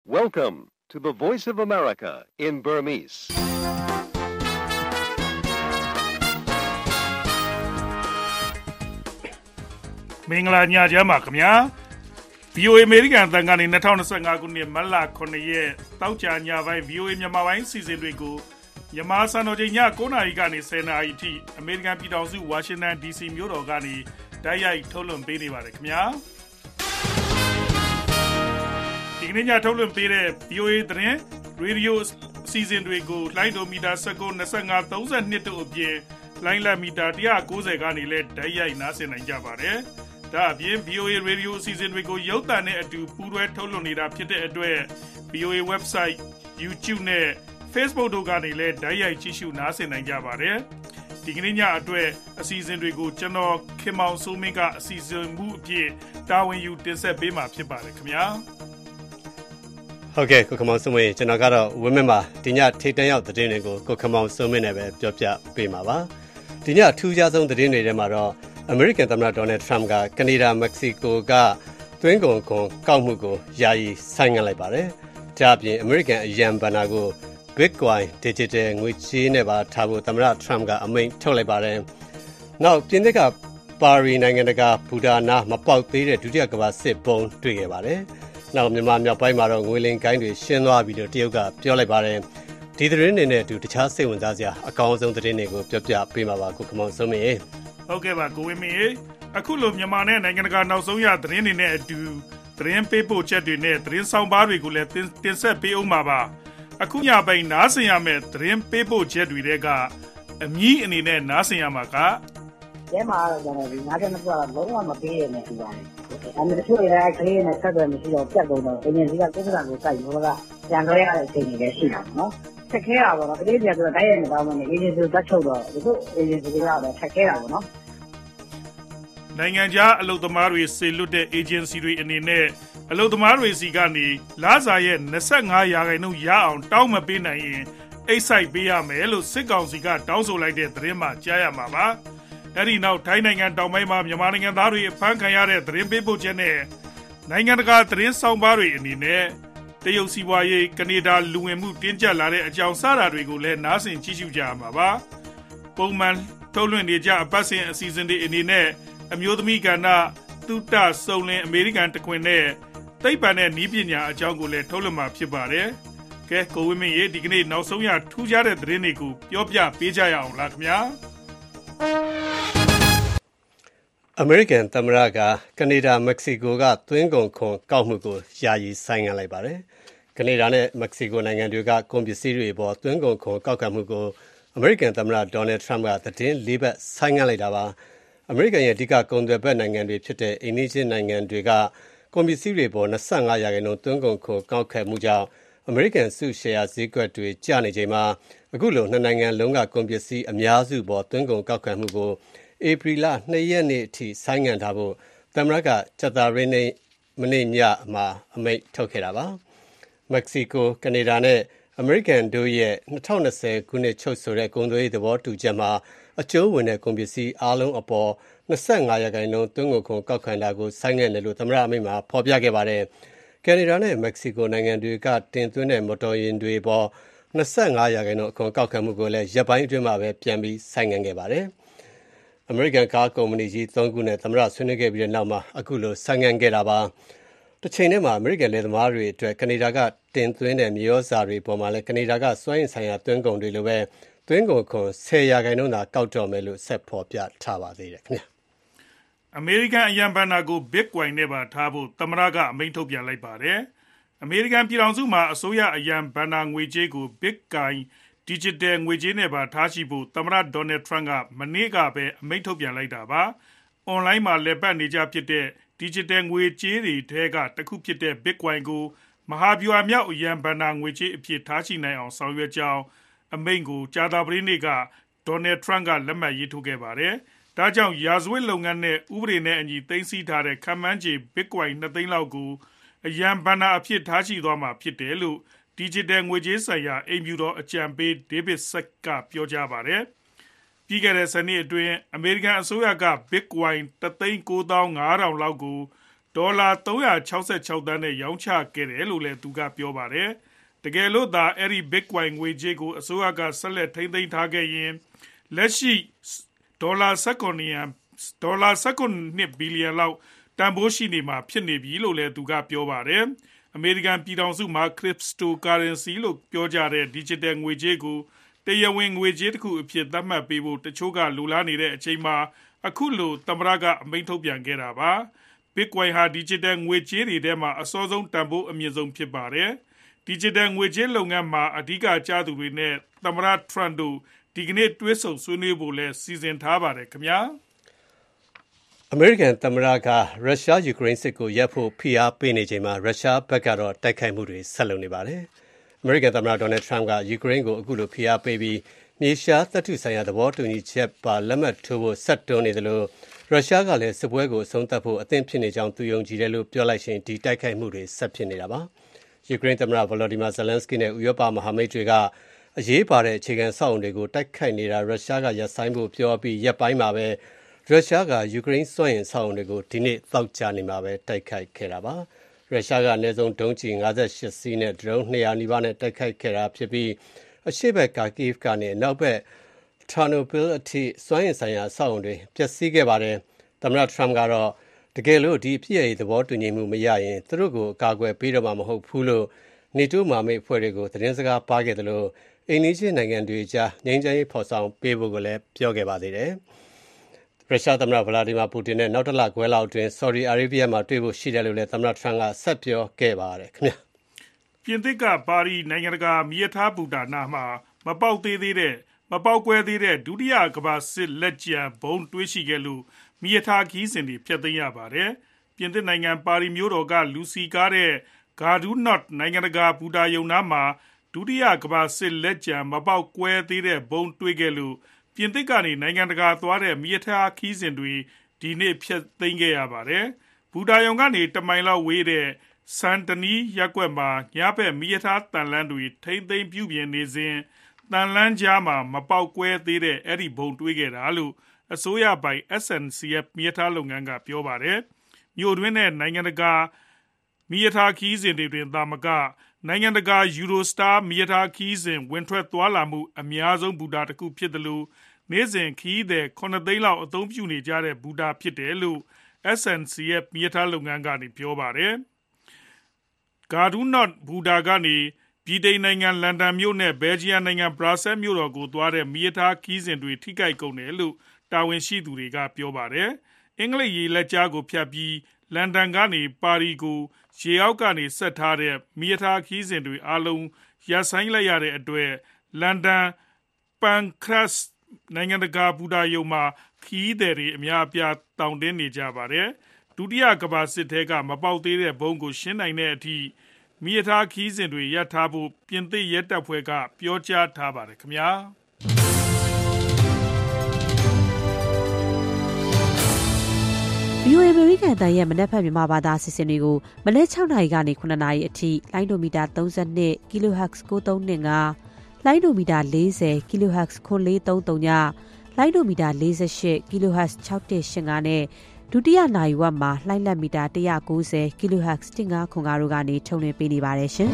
Welcome to the Voice of America in Burmese. ။မင်္ဂလာညချမ်းပါခင်ဗျာ။ VOA American အသံကနေ2025ခုနှစ်မတ်လ9ရက်တောက်ကြညပိုင်း VOA မြန်မာပိုင်းစီစဉ်တွေကိုမြန်မာစံတော်ချိန်ည9:00နာရီကနေ10:00နာရီထိအမေရိကန်ပြည်ထောင်စု Washington DC မြို့တော်ကနေတိုက်ရိုက်ထုတ်လွှင့်ပေးနေပါတယ်ခင်ဗျာ။ဒီကနေ့ညထုတ်လွှင့်ပေးတဲ့ VOA သတင်းရေဒီယိုအစီအစဉ်တွေကိုလိုင်းဒိုမီတာ19 25 32တို့အပြင်လိုင်းလက်မီတာ190ကနေလည်းတိုက်ရိုက်နားဆင်နိုင်ကြပါတယ်။ဒါအပြင် VOA Radio အစီအစဉ်တွေကိုရုပ်သံနဲ့အတူပူးတွဲထုတ်လွှင့်နေတာဖြစ်တဲ့အတွက် VOA Website, YouTube နဲ့ Facebook တို့ကနေလည်းတိုက်ရိုက်ကြည့်ရှုနားဆင်နိုင်ကြပါတယ်။ဒီကနေ့ညအတွက်အစီအစဉ်တွေကိုကျွန်တော်ခင်မောင်စိုးမင်းကအစီအစဉ်မှုအဖြစ်တာဝန်ယူတင်ဆက်ပေးမှာဖြစ်ပါတယ်ခင်ဗျာ။ဟုတ်ကဲ့ကိုခမောင်စိုးမင်းကျွန်တော်ကတော့ဝင်းမင်းပါဒီညထိတ်တန့်ရောက်သတင်းတွေကိုကိုခမောင်စိုးမင်းနဲ့ပဲပြောပြပေးမှာပါဒီညထူးခြားဆုံးသတင်းတွေထဲမှာတော့အမေရိကန်သမ္မတဒေါ်နယ်ထရမ့်ကကနေဒါမက္ကဆီကိုကသွင်းကုန်ခွန်ကောက်မှုကိုယာယီဆိုင်းငံ့လိုက်ပါတယ်ဒါ့အပြင်အမေရိကန်အယံဘဏ္ဍာကို Bitcoin Digital ငွေကြေးနဲ့ပါထားဖို့သမ္မတထရမ့်ကအမိန့်ထုတ်လိုက်ပါတယ်နောက်ပြင်သစ်ကပါရီနိုင်ငံတကာဘူတာနာမပေါက်သေးတဲ့ဒုတိယကမ္ဘာစစ်ဘုံတွေ့ခဲ့ပါတယ်နောက်မြန်မာမြောက်ပိုင်းမှာတော့ငွေလင်ကိုင်းတွေရှင်းသွားပြီလို့တရုတ်ကပြောလိုက်ပါတယ်ဒီသတင်းတွေနဲ့အတူတခြားစိတ်ဝင်စားစရာအကောင်းဆုံးသတင်းတွေကိုပြောပြပေးမှာပါကိုခမောင်စိုးမင်းဟုတ်ကဲ့ပါကိုဝင်းမင်းအခုလိုမြန်မာနဲ့နိုင်ငံတကာနောက်ဆုံးရသတင်းတွေနဲ့အတူသတင်းပေးပို့ချက်တွေနဲ့သတင်းဆောင်ပါတွေကိုလည်းတင်ဆက်ပေးအောင်ပါပါအခုညပိုင်းနားဆင်ရမယ့်သတင်းပေးပို့ချက်တွေကအမည်အနေနဲ့နားဆင်ရမှာကရဲမှာတော့ကျွန်တော်ဒီနားတဲ့နှစ်ကတော့လုံးဝမပေးရနဲ့ဒီပါတယ်အဲ့ဒီတချို့တွေကကလေးနဲ့ဆက်သွယ်မရှိတော့ပြတ်ကုန်တော့အရင်ကကိုယ်ကကိုစိုက်ဘောကပြန်တော့ရတဲ့အချိန်တွေလည်းရှိတာနော်ဆက်ခဲတာပေါ့နော်ကလေးတွေကဆိုတော့တိုင်းရနေတော့မှအေဂျင်စီကိုတက်ချုပ်တော့ဒီလိုအေဂျင်စီတွေကတော့ဆက်ခဲတာပေါ့နော်နိုင်ငံခြားအလုပ်သမားတွေစေလွတ်တဲ့ agency တွေအနေနဲ့အလုပ်သမားတွေစီကနေလစာရဲ့25%ရအောင်တောင်းမပေးနိုင်ရင်အိတ်ဆိုင်ပေးရမယ်လို့စစ်ကောင်စီကတောင်းဆိုလိုက်တဲ့သတင်းမှကြားရမှာပါအဲ့ဒီနောက်ထိုင်းနိုင်ငံတောင်ပိုင်းမှာမြန်မာနိုင်ငံသားတွေအဖမ်းခံရတဲ့သတင်းပေးပို့ချက်နဲ့နိုင်ငံတကာသတင်းဆောင်ပါတွေအနေနဲ့တရုတ်စီးပွားရေးကနေဒါလူဝင်မှုတင်းကျပ်လာတဲ့အကြောင်းစတာတွေကိုလည်းနားဆင်ကြည့်ရှုကြရမှာပါပုံမှန်ထုတ်လွှင့်နေကြအပတ်စဉ်အစီအစဉ်တွေအနေနဲ့အမျိုးသမီးကဏ္ဍသုတစုံလင်အမေရိကန်တခွင်နဲ့သိပ္ပံနဲ့နည်းပညာအကြောင်းကိုလည်းထုတ်လွှင့်မှာဖြစ်ပါတယ်ကဲကိုဝင်းမင်းရေဒီကနေ့နောက်ဆုံးရထူးခြားတဲ့သတင်းတွေကိုပြောပြပေးကြရအောင်လားခင်ဗျာအမေရိကန်သမ္မတကကနေဒါမက္ကဆီကိုကသွင်းကုန်ခွန်ကောက်မှုကိုယာယီဆိုင်းငံ့လိုက်ပါတယ်ကနေဒါနဲ့မက္ကဆီကိုနိုင်ငံတွေကကုန်ပစ္စည်းတွေအပေါ်သွင်းကုန်ခွန်ကောက်ခံမှုကိုအမေရိကန်သမ္မတဒေါ်နယ်ထရမ့်ကသတင်း၄ဘတ်ဆိုင်းငံ့လိုက်တာပါအမေရိကန်ရဲ့အဓိကကုန်သွယ်ဘက်နိုင်ငံတွေဖြစ်တဲ့အိန္ဒိယနိုင်ငံတွေကကုန်ပစ္စည်းတွေပေါ်25%သွင်းကုန်ခွန်ကောက်ခံမှုကြောင့်အမေရိကန်စုရှယ်ယာဈေးကွက်တွေကျနေချိန်မှာအခုလိုနှစ်နိုင်ငံလုံးကကုန်ပစ္စည်းအများစုပေါ်သွင်းကုန်ကောက်ခံမှုကိုဧပြီလ2ရက်နေ့အထိဆိုင်းငံ့ထားဖို့သမ္မတကကြာသပတေးနေ့မနေ့ညမှာအမိန့်ထုတ်ခဲ့တာပါမက္ကဆီကိုကနေဒါနဲ့အမေရိကန်တို့ရဲ့2020ခုနှစ်ချုပ်ဆိုတဲ့ကုန်သွယ်ရေးသဘောတူချက်မှာအကျိုးဝင်တဲ့ကုန်ပစ္စည်းအားလုံးအပေါ်25%သွင်းကုန်ခွန်ကောက်ခံတာကိုဆိုင်းငံ့တယ်လို့သမ္မတအမိန့်မှာဖော်ပြခဲ့ပါတယ်ကနေဒါနဲ့မက္ကဆီကိုနိုင်ငံတွေကတင်သွင်းတဲ့မော်တော်ယာဉ်တွေပေါ်25%အခွန်ကောက်ခံမှုကိုလည်းရပ်ပိုင်းအတွင်းမှာပဲပြန်ပြီးဆိုင်းငံ့ခဲ့ပါတယ်အမေရိကန်ကားကုမ္ပဏီကြီး3ခုနဲ့သမ္မတဆွေးနွေးခဲ့ပြီးတဲ့နောက်မှာအခုလိုဆိုင်းငံ့ခဲ့တာပါတစ်ချိန်တည်းမှာအမေရိကန်လယ်သမားတွေအတွက်ကနေဒါကတင်သွင်းတဲ့မြေဩဇာတွေပေါ်မှာလည်းကနေဒါကစွမ်းအင်ဆိုင်ရာသွင်းကုန်တွေလိုပဲသွင်းကုန်ခွန်10%သာကောက်တော့မယ်လို့ဆက်ဖော်ပြထားပါသေးတယ်ခင်ဗျာအမေရိကန်အယံဘဏ္ဍာကို Bitcoin နဲ့ပါထားဖို့သမ္မတကအမိန့်ထုတ်ပြန်လိုက်ပါတယ်အမေရိကန်ပြည်ထောင်စုမှာအစိုးရအယံဘဏ္ဍာငွေကြေးကို Bitcoin Digital ငွေကြေးနဲ့ပါထားရှိဖို့သမ္မတဒေါ်နယ်ထရမ့်ကမနေ့ကပဲအမိန့်ထုတ်ပြန်လိုက်တာပါ။ online မှာလည်ပတ်နေကြဖြစ်တဲ့ Digital ငွေကြေးတွေထဲကတစ်ခုဖြစ်တဲ့ Bitcoin ကိုမဟာဗျူဟာမြောက်အယံဘဏ္ဍာငွေကြေးအဖြစ်ထားရှိနိုင်အောင်ဆောင်ရွက်ကြောင်းအမိန့်ကိုကြာသပတေးနေ့ကဒေါ်နယ်ထရမ့်ကလက်မှတ်ရေးထိုးခဲ့ပါတယ်။ဒါကြောင့်ရာဇဝတ်လုပ်ငန်းနဲ့ဥပဒေနဲ့အညီသိမ်းဆည်းထားတဲ့ခန့်မှန်းခြေ Bitcoin 2 သိန်းလောက်ကိုအယံဘဏ္ဍာအဖြစ်ထားရှိသွားမှာဖြစ်တယ်လို့Digital ငွေကြေးဆိုင်ရာအိမ်ဖြူတော်အကြံပေး David Sacks ကပြောကြားပါတယ်။ပြီးခဲ့တဲ့စနေအတွင်းအမေရိကန်အစိုးရက Bitcoin 1,950,000 လောက်ကိုဒေါ်လာ366 သန်းနဲ့ရောင်းချခဲ့တယ်လို့လည်းသူကပြောပါတယ်တကယ်လို့သာအဲ့ဒီ Bitcoin ငွေကြေးကိုအစိုးရကဆက်လက်ထိန်းသိမ်းထားခဲ့ရင်လက်ရှိဒေါ်လာ19ဘီလီယံလောက်တန်ဖိုးရှိနေမှာဖြစ်နေပြီလို့လည်းသူကပြောပါတယ်အမေရိကန်ပြည်ထောင်စုမှာ Cryptocurrency လို့ပြောကြတဲ့ Digital ငွေကြေးကိုတရားဝင်ငွေကြေးတစ်ခုအဖြစ်သတ်မှတ်ပေးဖို့တချို့ကလိုလားနေတဲ့အချိန်မှာအခုလိုသမ္မတကအမိန့်ထုတ်ပြန်ခဲ့တာပါ Bitcoin ဟာ Digital ငွေကြေးတွေထဲမှာအစောဆုံးတန်ဖိုးအမြင့်ဆုံးဖြစ်ပါတယ်Digital ငွေကြေးလုပ်ငန်းမှာအဓိကကျသူတွေနဲ့သမ္မတ Trump တို့ဒီကနေ့တွေ့ဆုံဆွေးနွေးဖို့လည်းစီစဉ်ထားပါတယ်ခင်ဗျာအမေရိကန်သမ္မတကရုရှားယူကရိန်းစစ်ကိုရပ်ဖို့ဖိအားပေးနေချိန်မှာရုရှားဘက်ကတော့တိုက်ခိုက်မှုတွေဆက်လုပ်နေပါတယ်အမေရိကန်သမ္မတဒေါ်နယ်ထရမ့်ကယူကရိန်းကိုအခုလိုဖိအားပေးပြီးမြေရှားတပ်ထုဆိုင်ရာသဘောတူညီချက်ပါလက်မှတ်ထိုးဖို့ဆက်တွန်းနေတယ်လို့ရုရှားကလည်းစစ်ပွဲကိုအဆုံးသတ်ဖို့အသင့်ဖြစ်နေကြောင်းသူယုံကြည်တယ်လို့ပြောလိုက်ရှင်ဒီတိုက်ခိုက်မှုတွေဆက်ဖြစ်နေတာပါယူကရိန်းသမ္မတဗလော်ဒီမာဇယ်လန်စကီနဲ့ဥရောပမဟာမိတ်တွေကအရေးပါတဲ့အခြေခံစောင့်အုံတွေကိုတိုက်ခိုက်နေတာရုရှားကရပ်ဆိုင်းဖို့ပြောပြီးရက်ပိုင်းမှာပဲရုရှားကယူကရိန်းစွမ်းအင်စောင့်အုံတွေကိုဒီနေ့သောကြာနေ့မှာပဲတိုက်ခိုက်ခဲ့တာပါရုရှားကအနည်းဆုံးဒုံးကျည်58စီးနဲ့ဒရုန်း200နီးပါးနဲ့တိုက်ခိုက်ခဲ့တာဖြစ်ပြီးအရှေ့ဘက်ကာကီဗ်ကနေနောက်ဘက်ထာနိုပီလ်အထိစွမ်းအင်ဆိုင်ရာစောင့်အုံတွေပျက်စီးခဲ့ပါတယ်သမ္မတထရမ့်ကတော့တကယ်လို့ဒီအပြည့်အစုံသဘောတူညီမှုမရရင်သူတို့ကိုအကာအကွယ်ပေးတော့မှာမဟုတ်ဘူးလို့နေတိုးမာမိတ်အဖွဲ့တွေကိုသတင်းစကားပါခဲ့တယ်လို့အိန္ဒိယနိုင်ငံတွေကြားငြိမ်းချမ်းရေးဖော်ဆောင်ပေးဖို့ကိုလည်းပြောခဲ့ပါသေးတယ်ရုရှားသမ္မတဗလာဒီမာပူတင်နဲ့နောက်တစ်လခွဲလောက်အတွင်းဆော်ဒီအာရေးဗီးယားမှာတွေ့ဖို့ရှိတယ်လို့လည်းသမ္မတထရမ့်ကဆက်ပြောခဲ့ပါတယ်ခင်ဗျာပြင်သစ်ကပါရီနိုင်ငံတကာမြေထားဘူတာနာမှာမပေါက်ကွဲသေးတဲ့ဒုတိယကမ္ဘာစစ်လက်ကျန်ဘုံတွေးရှိခဲ့လို့မြေထားခီးစဉ်တွေဖျက်သိမ်းရပါတယ်ပြင်သစ်နိုင်ငံပါရီမြို့တော်ကလူစီကားတဲ့ဂါဒူးနော့နိုင်ငံတကာဘူတာယုံနာမှာဒုတိယကမ္ဘာစစ်လက်ကျန်မပေါက်ကွဲသေးတဲ့ဘုံတွေးခဲ့လို့ပြင်သစ်ကနေနိုင်ငံတကာသွားတဲ့မြေထားခီးစဉ်တွေဒီနေ့ဖျက်သိမ်းခဲ့ရပါတယ်ဘူတာယုံကနေတမိုင်လောက်ဝေးတဲ့စန်တနီးရပ်ကွက်မှာညဘက်မြေထားတန်လန်းတွေထိမ့်သိမ်းပြုပြင်နေစဉ်တန်လန်းကြားမှာမပေါက်ကွဲသေးတဲ့အဲ့ဒီဘုံတွေးခဲ့တာလို့အစိုးရပိုင် SNCF မြေထားလုပ်ငန်းကပြောပါတယ်မြို့တွင်းနဲ့နိုင်ငံတကာမြေထားခီးစဉ်တွေတွင်သာမကနိုင်ငံတကာ Eurostar မြေထားခီးစဉ်ဝင်ထွက်သွားလာမှုအများဆုံးဘူတာတစ်ခုဖြစ်တယ်လို့နေ့စဉ်ခီးသည်9သိန်းလောက်အသုံးပြုနေကြတဲ့ဘူတာဖြစ်တယ်လို့ SNCF မြေထားလုပ်ငန်းကနေပြောပါတယ်ဂါဒူးနော့ဘူတာကနေဗြိတိန်နိုင်ငံလန်ဒန်မြို့နဲ့ဘယ်ဂျီယံနိုင်ငံဘရာဆဲမြို့တော်ကိုသွားတဲ့မြေထားခီးစဉ်တွေထိခိုက်ကုန်တယ်လို့တာဝန်ရှိသူတွေကပြောပါတယ်အင်္ဂလိပ်ရေလက်ကြားကိုဖြတ်ပြီးလန်ဒန်ကနေပါရီကိုရေအောက်ကနေဆက်ထားတဲ့မြေထားခီးစဉ်တွေအားလုံးရပ်ဆိုင်းလိုက်ရတဲ့အတွက်လန်ဒန်ပန်ခရက်စ်နိုင်ငံတကာဘူတာယုံမှာခီးသည်တွေအများအပြားတောင်းတင်းနေကြပါတယ်ဒုတိယကမ္ဘာစစ်ထဲကမပေါက်သေးတဲ့ဘုံကိုရှင်းနိုင်တဲ့အထိမြေထားခီးစဉ်တွေရပ်ထားဖို့ပြင်သစ်ရဲတပ်ဖွဲ့ကပြောကြားထားပါတယ်ခင်ဗျာ VOA အမေရိကန်တန်ရဲ့မနက်ဖြန်မြန်မာဘာသာအစီအစဉ်တွေကိုမနက်6နာရီကနေ9နာရီအထိလိုင်းဒိုမီတာ32 kHz 9325လိုင်းဒိုမီတာ40 kHz 9433ညလိုင်းဒိုမီတာ48 kHz 6185နဲ့ဒုတိယနာရီဝက်မှာလိုင်းလက်မီတာ190 kHz 1505တို့ကနေထုတ်လွှင့်ပေးနေပါတယ်ရှင်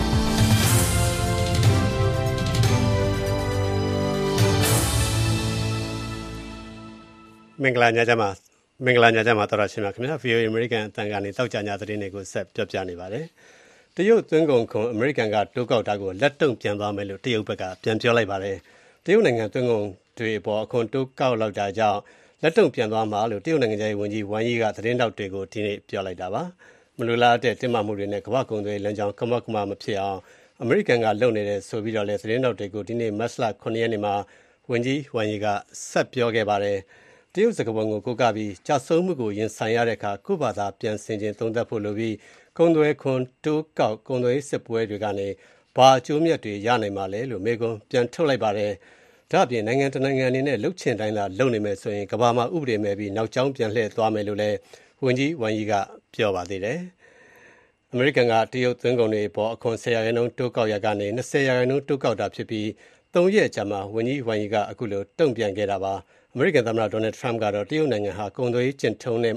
မင်္ဂလာညချမ်းပါတော်ရရှိမြခင်ဗျာ VOA American အတန်ကနေတောက်ကြညာသတင်းတွေကိုဆက်ပြောပြနေပါတယ်တရုတ်သွင်းကုန်ခွန်အမေရိကန်ကတိုးကောက်တာကိုလက်တုံ့ပြန်သွားမယ်လို့တရုတ်ဘက်ကပြန်ပြောလိုက်ပါတယ်တရုတ်နိုင်ငံသွင်းကုန်တွေအပေါ်အခွန်တိုးကောက်လောက်တာကြောင့်လက်တုံ့ပြန်သွားမှာလို့တရုတ်နိုင်ငံသားဝန်ကြီးဝမ်ယီကသတင်းတောက်တွေကိုဒီနေ့ပြောလိုက်တာပါမလိုလားတဲ့တင်မာမှုတွေနဲ့ကမ္ဘာကုန်သွယ်လမ်းကြောင်းကမကမမဖြစ်အောင်အမေရိကန်ကလုပ်နေတယ်ဆိုပြီးတော့လည်းသတင်းတောက်တွေကိုဒီနေ့မတ်လ9ရက်နေ့မှာဝန်ကြီးဝမ်ယီကဆက်ပြောခဲ့ပါတယ်တရုတ်စကားပုံကိုကိုးကားပြီးကြာဆုံးမှုကိုရင်ဆိုင်ရတဲ့အခါကိုယ့်ဘာသာပြန်ဆင်ခြင်သုံးသပ်ဖို့လိုပြီးကုန်သွယ်ခွန်တိုးကောက်ကုန်သွယ်စစ်ပွဲတွေကနေဘာအကျိုးမြတ်တွေရနိုင်မှာလဲလို့မေကွန်ပြန်ထုတ်လိုက်ပါတယ်ဒါ့အပြင်နိုင်ငံတနိုင်ငံအနေနဲ့လှုပ်ချင်တိုင်းသာလုပ်နေမယ်ဆိုရင်ကမ္ဘာမှာဥပဒေမဲ့ပြီးနောက်ကျောင်းပြန်လှည့်သွားမယ်လို့လည်းဝန်ကြီးဝမ်ယီကပြောပါသေးတယ်အမေရိကန်ကတရုတ်သွင်းကုန်တွေပေါ်အခွန်10%တိုးကောက်ရကနေ20%တိုးကောက်တာဖြစ်ပြီး3ရက်ကြာမှဝန်ကြီးဝမ်ယီကအခုလိုတုံ့ပြန်ခဲ့တာပါအမေရိကန်သမ္မတဒေါ်နယ်ထရမ့်ကတော့တရုတ်နိုင်ငံဟာကုန်သွယ်ရေးကျင့်ထုံးနဲ့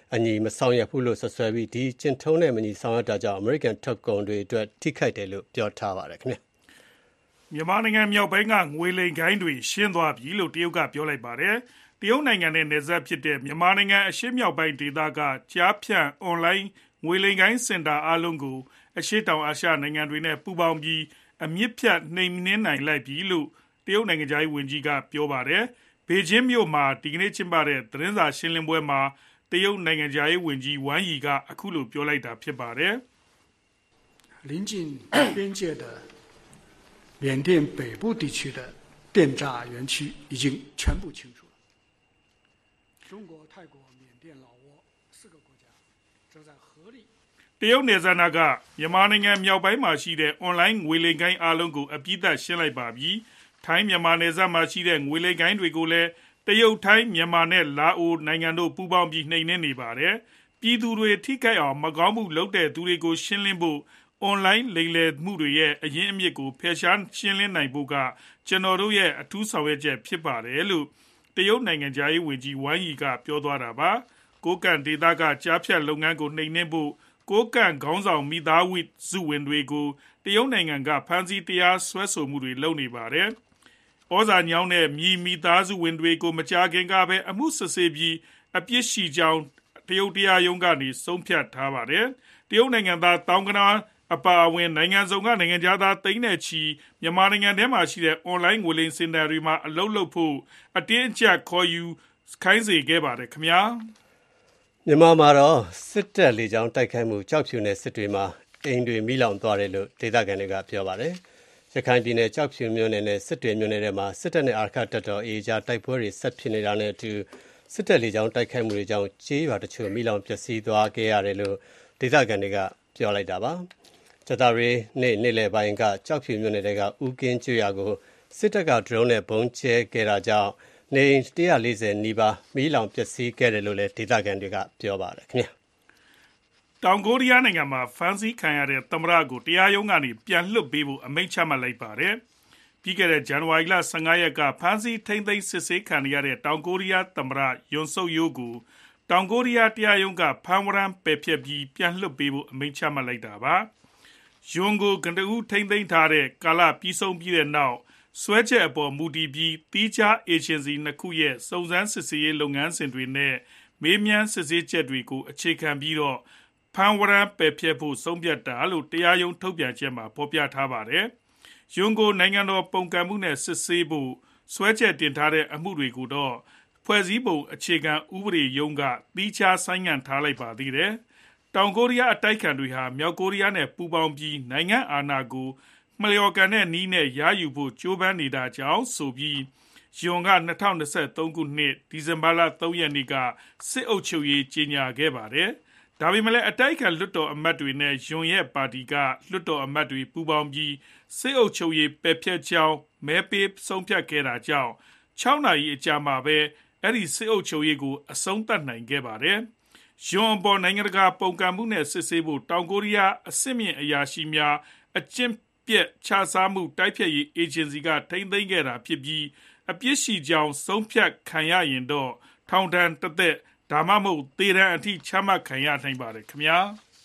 အညီမဆောင်ရွက်ဘူးလို့ဆွဆွဲပြီးဒီကျင့်ထုံးနဲ့မညီဆောင်ရွက်တာကြောင့်အမေရိကန်ထုတ်ကုန်တွေအတွက်ထိခိုက်တယ်လို့ပြောထားပါတယ်ခင်ဗျာမြန်မာနိုင်ငံမြောက်ပိုင်းကငွေလိမ်ဂိုင်းတွေရှင်းသွားပြီလို့တရုတ်ကပြောလိုက်ပါတယ်တရုတ်နိုင်ငံနဲ့နယ်စပ်ဖြစ်တဲ့မြန်မာနိုင်ငံအရှေ့မြောက်ပိုင်းဒေသကကြားဖြန့်အွန်လိုင်းငွေလိမ်ဂိုင်းစင်တာအလုံးကိုအရှေ့တောင်အာရှနိုင်ငံတွေနဲ့ပူးပေါင်းပြီးအမြင့်ဖြတ်နှိမ်နင်းနိုင်လိုက်ပြီလို့တရုတ်နိုင်ငံသားဝန်ကြီးကပြောပါတယ်ဘေကျင်းမြို့မှာဒီကနေ့ကျင်းပတဲ့သတင်းစာရှင်းလင်းပွဲမှာတရုတ်နိုင်ငံသားဝန်ကြီးဝမ်ယီကအခုလိုပြောလိုက်တာဖြစ်ပါတယ်临近边界的缅甸北部地区的电诈园区已经全部清除了。中国、泰国、缅甸、老挝4个国家正在合力。 တရုတ်နယ်စပ်နာကမြန်မာနိုင်ငံမြောက်ပိုင်းမှာရှိတဲ့အွန်လိုင်းငွေလိမ်ဂိုင်းအလုံးကိုအပြည့်အစုံရှင်းလိုက်ပါပြီ။ထိုင်းမြန်မာနယ်စပ်မှာရှိတဲ့ငွေလိမ်ဂိုင်းတွေကိုလည်းတရုတ်ထိုင်းမြန်မာနဲ့လာအိုနိုင်ငံတို့ပူးပေါင်းပြီးနှိမ်နင်းနေပါတယ်။ပြည်သူတွေထိခိုက်အောင်မကောင်းမှုလုပ်တဲ့သူတွေကိုရှင်းလင်းဖို့အွန်လိုင်းလိမ်လည်မှုတွေရဲ့အရင်းအမြစ်ကိုဖယ်ရှားရှင်းလင်းနိုင်ဖို့ကကျွန်တော်တို့ရဲ့အထူးဆောင်ရွက်ချက်ဖြစ်ပါတယ်လို့တရုတ်နိုင်ငံသားရေးဝန်ကြီးဝမ်ယီကပြောသွားတာပါကိုကန့်ဒေသကကြားဖြတ်လုပ်ငန်းကိုနှိမ်နင်းဖို့ကိုကန့်ခေါင်းဆောင်မိသားစုဝင်တွေကိုတရုတ်နိုင်ငံကဖမ်းဆီးတရားစွဲဆိုမှုတွေလုပ်နေပါတယ်ဩဇာညောင်းတဲ့မိသားစုဝင်တွေကိုမကြာခင်ကပဲအမှုစစ်ဆေးပြီးအပြစ်ရှိကြောင်းတရုတ်တရားရုံးကနေဆုံးဖြတ်ထားပါတယ်တရုတ်နိုင်ငံသားတောင်ကနာအပါအဝင်နိုင်ငံစုံကနိုင်ငံသားသိန်းနဲ့ချီမြန်မာနိုင်ငံထဲမှာရှိတဲ့အွန်လိုင်းငွေလိမ်စင်တာတွေမှာအလုပ်လုပ်ဖို့အတင်းအကျပ်ခေါ်ယူခိုင်းစေခဲ့ပါတယ်ခင်ဗျာမြန်မာမှာတော့စစ်တပ်လေကြောင်းတိုက်ခိုက်မှုကြောက်ဖြူနယ်စစ်တွေမှာအိမ်တွေမိလောင်သွားတယ်လို့ဒေသခံတွေကပြောပါတယ်ရခိုင်ပြည်နယ်ကြောက်ဖြူမြို့နယ်နဲ့စစ်တွေမြို့နယ်တွေမှာစစ်တပ်နဲ့အာရခတပ်တော်အေဂျာတိုက်ပွဲတွေဆက်ဖြစ်နေတာနဲ့အတူစစ်တပ်လေကြောင်းတိုက်ခိုက်မှုတွေကြောင့်ကျေးရွာတချို့မိလောင်ပျက်စီးသွားခဲ့ရတယ်လို့ဒေသခံတွေကပြောလိုက်တာပါကျတာရီနေ့လယ်ပိုင်းကကြောက်ဖြူမြို့နယ်ကဦးကင်းကျွော်ကိုစစ်တပ်ကဒရုန်းနဲ့ဘုံကျဲခဲ့တာကြောင့်နေ140နီးပါးမီးလောင်ပျက်စီးခဲ့တယ်လို့လည်းဒေသခံတွေကပြောပါတယ်ခင်ဗျာတောင်ကိုရီးယားနိုင်ငံမှာဖမ်းဆီးခံရတဲ့သမ္မတကိုတရားရုံးကနေပြန်လွှတ်ပေးဖို့အမိန့်ချမှတ်လိုက်ပါတယ်ပြီးခဲ့တဲ့ဇန်နဝါရီလ15ရက်ကဖမ်းဆီးထိန်းသိမ်းစစ်ဆေးခံရတဲ့တောင်ကိုရီးယားသမ္မတယွန်ဆုတ်ယိုးကိုတောင်ကိုရီးယားတရားရုံးကဖမ်းဝရမ်းပယ်ဖျက်ပြီးပြန်လွှတ်ပေးဖို့အမိန့်ချမှတ်လိုက်တာပါယွန်ကိုကနဦးထိန်းသိမ်းထားတဲ့ကာလပြီးဆုံးပြီးတဲ့နောက်စွဲချက်အပေါ်မူတည်ပြီးတီးခြားအေဂျင်စီ2ခုရဲ့စုံစမ်းစစ်ဆေးရေးလုပ်ငန်းစဉ်တွေနဲ့မေးမြန်းစစ်ဆေးချက်တွေကိုအခြေခံပြီးတော့ဖမ်းဝရမ်းပယ်ဖျက်ဖို့ဆုံးဖြတ်တာလို့တရားရုံးထုတ်ပြန်ချက်မှာဖော်ပြထားပါတယ်။ယွန်ကိုနိုင်ငံတော်ပုန်ကန်မှုနဲ့စစ်ဆေးဖို့စွဲချက်တင်ထားတဲ့အမှုတွေကိုတော့ဖွဲ့စည်းပုံအခြေခံဥပဒေရုံးကတီးခြားဆိုင်းငံ့ထားလိုက်ပါသေးတယ်။တောင်ကိုရီးယားအတိုက်ခံတွေဟာမြောက်ကိုရီးယားနဲ့ပူးပေါင်းပြီးနိုင်ငံအာဏာကိုမလျော်ကန်တဲ့နည်းနဲ့ရယူဖို့ကြိုးပမ်းနေတာကြောင့်ဆိုပြီးယွန်က2023ခုနှစ်ဒီဇင်ဘာလ3ရက်နေ့ကစစ်အုပ်ချုပ်ရေးကြေညာခဲ့ပါတယ်။ဒါပေမဲ့လည်းအတိုက်ခံလွှတ်တော်အမတ်တွေနဲ့ယွန်ရဲ့ပါတီကလွှတ်တော်အမတ်တွေပူးပေါင်းပြီးစစ်အုပ်ချုပ်ရေးပယ်ဖျက်ကြောင်းမဲပေးဆုံးဖြတ်ခဲ့တာကြောင့်6နာရီအကြာမှာပဲအဲ့ဒီစစ်အုပ်ချုပ်ရေးကိုအဆုံးသတ်နိုင်ခဲ့ပါတယ်။ယွန်ပေါ်နိုင်ငံတကာပုံကံမှုနဲ့စစ်ဆေးဖို့တောင်ကိုရီးယားအစစ်မြင့်အရာရှိများအကျင့်ပြက်ခြစားမှုတိုက်ဖျက်ရေးအေဂျင်စီကထိန်းသိမ်းခဲ့တာဖြစ်ပြီးအပြစ်ရှိကြောင်းဆုံးဖြတ်ခံရရင်တော့ထောင်ဒဏ်တစ်သက်ဒါမှမဟုတ်သေဒဏ်အထိချမှတ်ခံရနိုင်ပါတယ်ခင်ဗျာ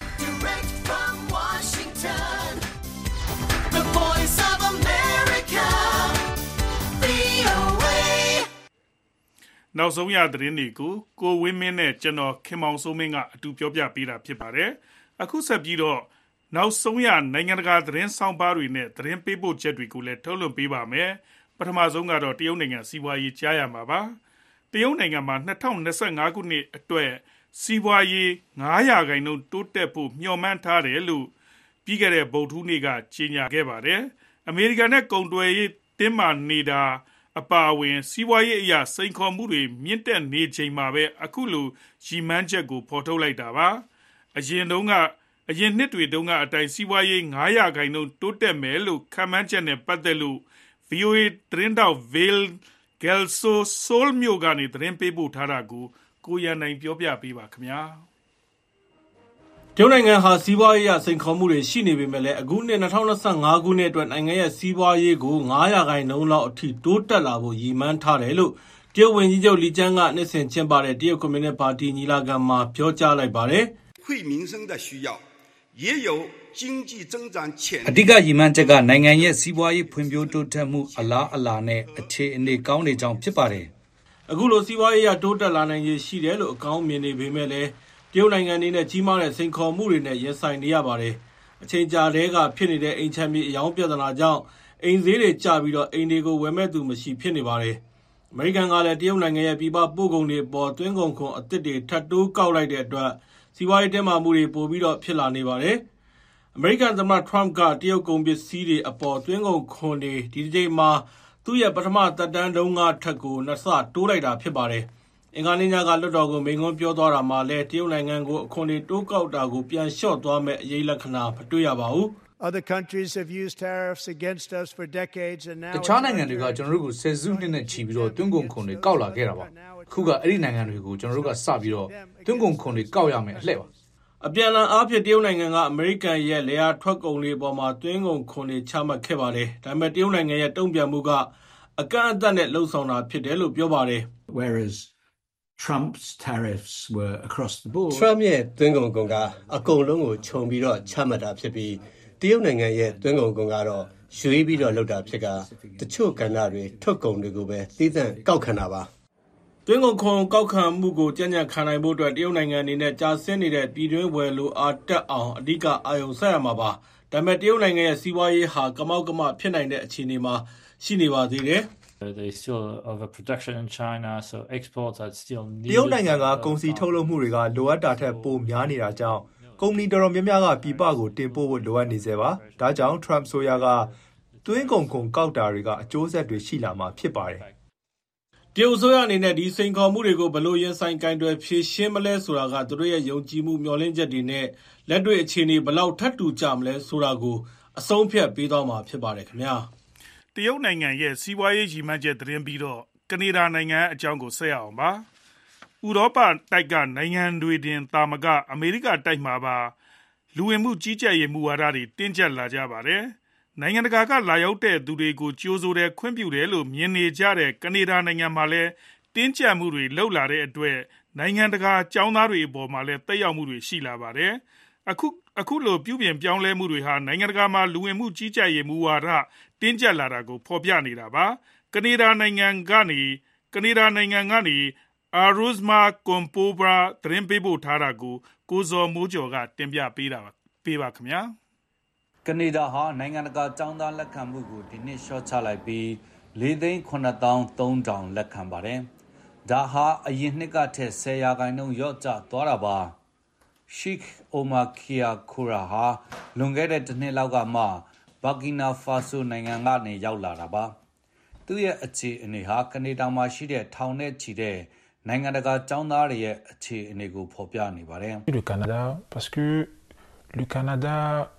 နောက်ဆုံးရသတင်းတွေကိုကိုဝင်းမင်းနဲ့ကျွန်တော်ခင်မောင်စိုးမင်းကအတူပြောပြပေးတာဖြစ်ပါတယ်အခုဆက်ပြီးတော့နောက်ဆုံးရနိုင်ငံတကာသတင်းဆောင်ပါတွေနဲ့သတင်းပေးပို့ချက်တွေကိုလည်းထုတ်လွှင့်ပေးပါမယ်ပထမဆုံးကတော့တရုတ်နိုင်ငံစီးပွားရေးကြားရမှာပါတရုတ်နိုင်ငံမှာ2025ခုနှစ်အတွက်စီးပွားရေး9%တိုးတက်ဖို့မျှော်မှန်းထားတယ်လို့ပြီးခဲ့တဲ့ဗုဒ္ဓဟူးနေ့ကကြေညာခဲ့ပါတယ်အမေရိကန်နဲ့ကုန်သွယ်ရေးတင်းမာနေတာအပါအဝင်စီးပွားရေးအရာစိန်ခေါ်မှုတွေမြင့်တက်နေချိန်မှာပဲအခုလိုရည်မှန်းချက်ကိုဖော်ထုတ်လိုက်တာပါအရင်နှစ်တွေတုန်းကအတိုင်းစီးပွားရေး9%တိုးတက်မယ်လို့ခန့်မှန်းချက်နဲ့ပတ်သက်လို့ VOA သတင်းတောက် Vail Gelso Seoul မြို့ကနေသတင်းပေးပို့ထားတာကိုရန်နိုင်ပြောပြပေးပါခင်ဗျာတရုတ်နိုင်ငံဟာစီးပွားရေးစိန်ခေါ်မှုတွေရှိနေပေမဲ့လည်းအခုနှစ်2025ခုနှစ်အတွက်နိုင်ငံရဲ့စီးပွားရေးကို9%လောက်အထိတိုးတက်လာဖို့ရည်မှန်းထားတယ်လို့တရုတ်ဝန်ကြီးချုပ်လီကျန်းကနှစ်စဉ်ကျင်းပတဲ့တရုတ်ကွန်မြူနစ်ပါတီညီလာခံမှာပြောကြားလိုက်ပါတယ် “惠民生的需要也有经济增长潜力” အဓိကရည်မှန်းချက်ကနိုင်ငံရဲ့စီးပွားရေးဖွံ့ဖြိုးတိုးတက်မှုအလားအလာနဲ့အခြေအနေကောင်းနေကြောင်းဖြစ်ပါတယ်။အခုလိုစီးပွားရေးအတိုးတက်လာနိုင်ရရှိတယ်လို့အကောင်းမြင်နေပေမဲ့လည်းတရုတ်နိုင်ငံအနေနဲ့ကြီးမားတဲ့စိန်ခေါ်မှုတွေနဲ့ရင်ဆိုင်နေရပါတယ်။အချိန်ကြာတဲ့ကဖြစ်နေတဲ့အိမ်ချမ်းမြေအယောင်ပြဿနာကြောင့်အိမ်ဈေးတွေကျပြီးတော့အိမ်တွေကိုဝယ်မဲ့သူမရှိဖြစ်နေပါတယ်။အမေရိကန်ကလည်းတရုတ်နိုင်ငံရဲ့ပြည်ပပို့ကုန်တွေပေါ်သွင်းကုန်ခွန်အသစ်တွေထပ်တိုးကောက်လိုက်တဲ့အတွက်စီးပွားရေးတင်းမာမှုတွေပိုပြီးတော့ဖြစ်လာနေပါတယ်။အမေရိကန်သမ္မတထရမ့်ကတရုတ်ကုန်ပစ္စည်းတွေအပေါ်သွင်းကုန်ခွန်တွေဒီတစ်ချိန်မှာသူ့ရဲ့ပထမသက်တမ်းတုန်းကထက်ကိုနှစ်ဆတိုးလိုက်တာဖြစ်ပါတယ်။အင်္ဂါနေ့ညကလွှတ်တော်ကိုမိန့်ခွန်းပြောသွားတာမှာလည်းတရုတ်နိုင်ငံကိုအခွန်တွေတိုးကောက်တာကိုပြန်လျှော့သွားမဲ့အရေးလက္ခဏာမတွေ့ရပါဘူး။ Other countries have used tariffs against us for decades and now တခြားနိုင်ငံတွေကကျွန်တော်တို့ကိုဆယ်စုနှစ်နဲ့ချီပြီးတော့သွင်းကုန်ခွန်တွေကောက်လာခဲ့တာပါအခုကအဲ့ဒီနိုင်ငံတွေကိုကျွန်တော်တို့ကစပြီးတော့သွင်းကုန်ခွန်တွေကောက်ရမယ်အလှည့်ပါအပြန်အလှန်အားဖြင့်တရုတ်နိုင်ငံကအမေရိကန်ရဲ့လေယာထွက်ကုန်တွေပေါ်မှာသွင်းကုန်ခွန်တွေချမှတ်ခဲ့ပါတယ်ဒါပေမဲ့တရုတ်နိုင်ငံရဲ့တုံ့ပြန်မှုကအကန့်အသတ်နဲ့လှုံ့ဆော်တာဖြစ်တယ်လို့ပြောပါတယ် Whereas Trump's tariffs were across the board Trump ရဲ့သွင်းကုန်ခွန်ကအကုန်လုံးကိုခြုံပြီးတော့ချမှတ်တာဖြစ်ပြီးတရုတ်နိုင်ငံရဲ့သွင်းကုန်ခွန်ကတော့ရွေးပြီးတော့လုပ်တာဖြစ်ကတချို့ကဏ္ဍတွေထုတ်ကုန်တွေကိုပဲသီးသန့်ကောက်ခံတာပါသွင်းကုန်ခွန်ကောက်ခံမှုကိုကြံ့ကြံ့ခံနိုင်ဖို့အတွက်တရုတ်နိုင်ငံအနေနဲ့ကြာဆင်းနေတဲ့ပြည်တွင်းဝယ်လိုအားတက်အောင်အဓိကအာရုံစိုက်ရမှာပါဒါပေမဲ့တရုတ်နိုင်ငံရဲ့စီးပွားရေးဟာကမောက်ကမဖြစ်နိုင်တဲ့အခြေအနေမှာရှိနေပါသေးတယ် There's still overproduction in China, so exports are still needed. တရုတ်နိုင်ငံကကုန်စည်ထုတ်လုပ်မှုတွေကလိုအပ်တာထက်ပိုများနေတာကြောင့်ကုမ္ပဏီတော်တော်များများကပြည်ပကိုတင်ပို့ဖို့လိုအပ်နေစေပါ။ဒါကြောင့် Trump ဆိုရကသွင်းကုန်ခွန်ကောက်တာတွေကအကျိုးဆက်တွေရှိလာမှာဖြစ်ပါတယ်။တရုတ်ဆိုရအနေနဲ့ဒီစိန်ခေါ်မှုတွေကိုဘယ်လိုရင်ဆိုင်ကင်တွယ်ဖြေရှင်းမလဲဆိုတာကသူတို့ရဲ့ယုံကြည်မှုမျှော်လင့်ချက်တွေနဲ့လက်တွေ့အခြေအနေဘယ်လောက်ထပ်တူကြမလဲဆိုတာကိုအဆုံးဖြတ်ပေးသွားမှာဖြစ်ပါတယ်ခင်ဗျာ။တရုတ်နိုင်ငံရဲ့စီးပွားရေးရည်မှန်းချက်သတင်းပြီးတော့ကနေဒါနိုင်ငံအကြောင်းကိုဆက်ရအောင်ပါဥရောပတိုက်ကနိုင်ငံတွေတင်တာမကအမေရိကတိုက်မှာပါလူဝင်မှုကြီးကြပ်ရေးမူဝါဒတွေတင်းကျပ်လာကြပါတယ်နိုင်ငံတကာကလာရောက်တဲ့သူတွေကိုကြိုးဆိုတဲ့ခွင့်ပြုတယ်လို့မြင်နေကြတဲ့ကနေဒါနိုင်ငံမှာလည်းတင်းကျပ်မှုတွေလှုပ်လာတဲ့အတွက်နိုင်ငံတကာចောင်းသားတွေအပေါ်မှာလည်းတက်ရောက်မှုတွေရှိလာပါတယ်အခုလိုပြုပြင်ပြောင်းလဲမှုတွေဟာနိုင်ငံတကာမှာလူဝင်မှုကြီးကြပ်ရေးမူဝါဒတင်းကျပ်လာတာကိုဖော်ပြနေတာပါကနေဒါနိုင်ငံကနေအာရိုဇမာကွန်ပိုဘရာသတင်းပေးပို့ထားတာကိုကိုဇော်မိုးကျော်ကတင်ပြပေးပါခင်ဗျာကနေဒါဟာနိုင်ငံတကာចောင်းသားလက်ခံမှုကိုဒီနှစ်ရှော့ချလိုက်ပြီး4,930,000လက်ခံပါတယ်ဒါဟာအရင်နှစ်ကထက်10%ရော့ကျသွားတာပါSheikh Omar Kia Kura ဟာလွန်ခဲ့တဲ့တစ်နှစ်လောက်ကမှဘာကီနာဖာဆိုနိုင်ငံကနေရောက်လာတာပါသူရဲ့အခြေအနေဟာကနေဒါမှာရှိတဲ့ထောင်နဲ့ချီတဲ့နိုင်ငံတကာចောင်းသားတွေရဲ့အခြေအနေကိုဖော်ပြနေပါတယ် Le Canada parce que le Canada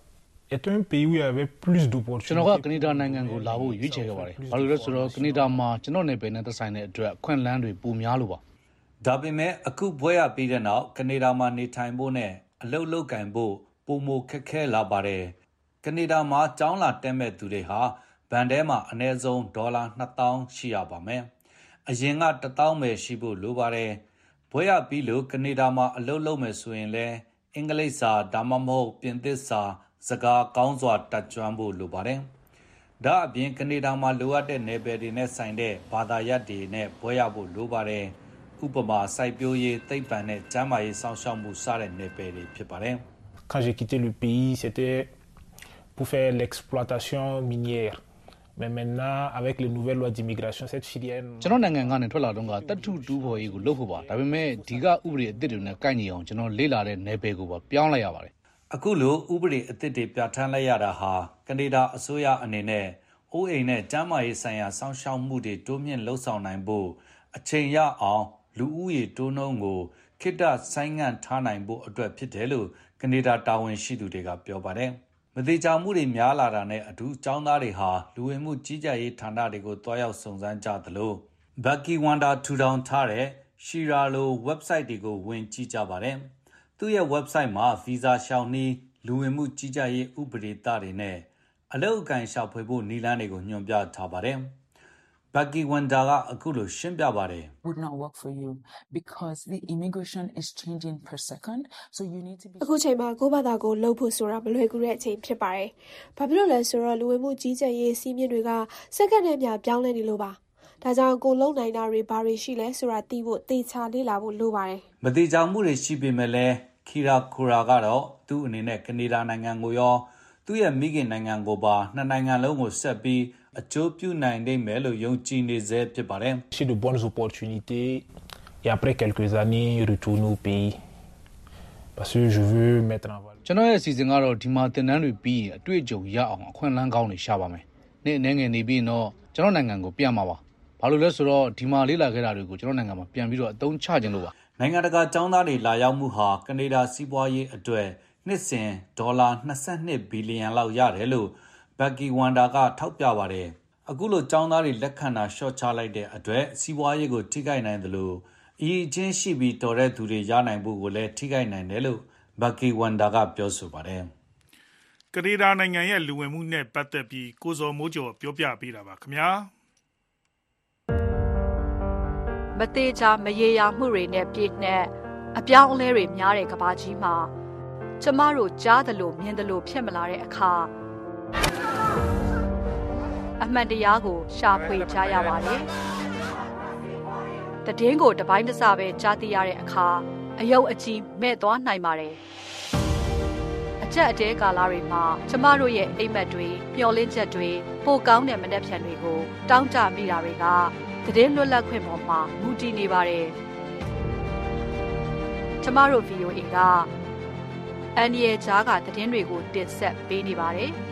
est un pays où il y avait plus d'opportunités ကျွန်တော်ကကနေဒါနိုင်ငံကိုလာဖို့ရွေးချယ်ခဲ့ပါတယ်ဘာလို့လဲဆိုတော့ကနေဒါမှာကျွန်တော်နယ်ပယ်နဲ့သက်ဆိုင်တဲ့အတွက်အခွင့်အလမ်းတွေပိုများလို့ပါဒါပေမဲ့အခုဘွဲရပြီးတဲ့နောက်ကနေဒါမှာနေထိုင်ဖို့နဲ့အလုပ်လုပ်ကင်ဖို့ပုံမခက်ခဲလာပါတယ်ကနေဒါမှာကျောင်းလာတက်မဲ့သူတွေဟာဘဏ်ထဲမှာအနည်းဆုံးဒေါ်လာ2000ရှိရပါမယ်အရင်က1000ပဲရှိဖို့လိုပါတယ်ဘွဲရပြီးလို့ကနေဒါမှာအလုပ်လုပ်မယ်ဆိုရင်လည်းအင်္ဂလိပ်စာဒါမှမဟုတ်ပြင်သစ်စာစကားကောင်းစွာတတ်ကျွမ်းဖို့လိုပါတယ်ဒါအပြင်ကနေဒါမှာလိုအပ်တဲ့နယ်ပယ်တွေနဲ့ဆိုင်တဲ့ဘာသာရပ်တွေနဲ့ဘွဲရဖို့လိုပါတယ်ဥပမာစိုက်ပျိုးရေးသိပ္ပံနဲ့ကျန်းမာရေးစောင့်ရှောက်မှုစတဲ့နယ်ပယ်တွေဖြစ်ပါတယ် Quand j'ai quitté le pays, c'était pour faire l'exploitation minière. Mais maintenant, avec les nouvelles lois d'immigration, cette filière ကျွန်တော်နိုင်ငံကနေထွက်လာတော့ကတပ်ထုတူးဖော်ရေးကိုလုပ်ဖို့ပါဒါပေမဲ့ဒီကဥပဒေအသစ်တွေနဲ့ကိုက်ညီအောင်ကျွန်တော်လေ့လာတဲ့နယ်ပယ်ကိုပါပြောင်းလိုက်ရပါတယ်အခုလိုဥပဒေအသစ်တွေပြဋ္ဌာန်းလိုက်ရတာဟာကနေဒါအစိုးရအနေနဲ့အိုးအိမ်နဲ့ကျန်းမာရေးဆိုင်ရာစောင့်ရှောက်မှုတွေတိုးမြင့်လှုပ်ဆောင်နိုင်ဖို့အချိန်ရအောင်လူဦးရေတိုးနှုန်းကိုခိတ္တဆိုင်းငံ့ထားနိုင်ဖို့အတွက်ဖြစ်တယ်လို့ကနေဒါတာဝန်ရှိသူတွေကပြောပါတယ်။မတိကျမှုတွေများလာတာနဲ့အထူးចောင်းသားတွေဟာလူဝင်မှုကြီးကြပ်ရေးဌာနတွေကိုတွားရောက်စုံစမ်းကြသလိုဘက်ကီဝမ်ဒါထူထောင်ထားတဲ့ရှီရာလို website တွေကိုဝင်ကြည့်ကြပါတယ်။သူ့ရဲ့ website မှာဗီဇာရှောင်နှီးလူဝင်မှုကြီးကြပ်ရေးဥပဒေတွေနဲ့အလုပ်အကန့်ရှာဖွေဖို့နည်းလမ်းတွေကိုညွှန်ပြထားပါတယ်။ဘက်ကီဝမ်ဒါကအခုလိုရှင်းပြပါတယ် would not work for you because the immigration is changing per second so you need to be အခုချိန်မှာကိုယ့်ဘာသာကိုလှုပ်ဖို့ဆိုတာမလွယ်ကူတဲ့အချိန်ဖြစ်ပါတယ်။ဘာဖြစ်လို့လဲဆိုတော့လူဝင်မှုကြီးကြပ်ရေးစီးမြင့်တွေကစက္ကန့်နဲ့မျှပြောင်းလဲနေလို့ပါ။ဒါကြောင့်ကိုလုံနိုင်တာတွေဘာတွေရှိလဲဆိုတာသိဖို့သေချာလေ့လာဖို့လိုပါတယ်။မတိကျမှုတွေရှိပေမဲ့လည်းခီရာခူရာကတော့သူ့အနေနဲ့ကနေဒါနိုင်ငံကိုရောသူ့ရဲ့မိခင်နိုင်ငံကိုပါနှစ်နိုင်ငံလုံးကိုဆက်ပြီးအကျိုးပြုနိုင်နိုင်မယ်လို့ယုံကြည်နေစေဖြစ်ပါတယ်။ C'est de bonnes opportunités et après quelques années retourner au pays parce que je veux mettre en valeur ကျွန်တော်ရဲ့အစီအစဉ်ကတော့ဒီမှာတင်တန်းတွေပြီးရင်အတွေ့အကြုံရအောင်အခွင့်အလမ်းကောင်းတွေရှာပါမယ်။နေ့အနေငယ်နေပြီးတော့ကျွန်တော်နိုင်ငံကိုပြန်မှာပါ။ဘာလို့လဲဆိုတော့ဒီမှာလေ့လာခဲ့တာတွေကိုကျွန်တော်နိုင်ငံမှာပြန်ပြီးတော့အသုံးချခြင်းလို့ပါ။နိုင်ငံတကာចောင်းသားတွေလာရောက်မှုဟာကနေဒါစီးပွားရေးအတွက်နှစ်စဉ်ဒေါ်လာ22ဘီလီယံလောက်ရတယ်လို့ဘက်ကီဝမ်ဒါကထောက်ပြပါတယ်။အခုလိုចောင်းသားတွေလက်ခံတာရှော့ချလိုက်တဲ့အတွက်စီးပွားရေးကိုထိခိုက်နိုင်တယ်လို့အရေးချင်းရှိပြီးတော်တဲ့သူတွေရနိုင်ဖို့ကိုလည်းထိခိုက်နိုင်တယ်လို့ဘက်ကီဝမ်ဒါကပြောဆိုပါတယ်။ကနေဒါနိုင်ငံရဲ့လူဝင်မှုနဲ့ပတ်သက်ပြီးကိုဇော်မိုးကျော်ပြောပြပေးတာပါခင်ဗျာ။မသေးချာမရေရာမှုတွေနဲ့ပြည့်နှက်အပြောင်းအလဲတွေများတဲ့ကမ္ဘာကြီးမှာကျမတို့ကြားသလိုမြင်သလိုဖြစ်မလာတဲ့အခါအမှန်တရားကိုရှာဖွေကြရပါတယ်။တည်င်းကိုတပိုင်းတစပဲကြားသိရတဲ့အခါအယုတ်အကြီးမဲ့သွားနိုင်ပါတယ်။အကျက်အတဲကာလတွေမှာကျမတို့ရဲ့အိမ်မက်တွေမျှော်လင့်ချက်တွေပိုကောင်းတဲ့မနှက်ဖြန်တွေကိုတောင်းတမိတာတွေကတည်င်းလွတ်လပ်ခွင့်ပေါ်မှာမူတည်နေပါတယ်။ကျမတို့ VOA ကအန်ရီဂျားကတည်င်းတွေကိုတင်ဆက်ပေးနေပါတယ်။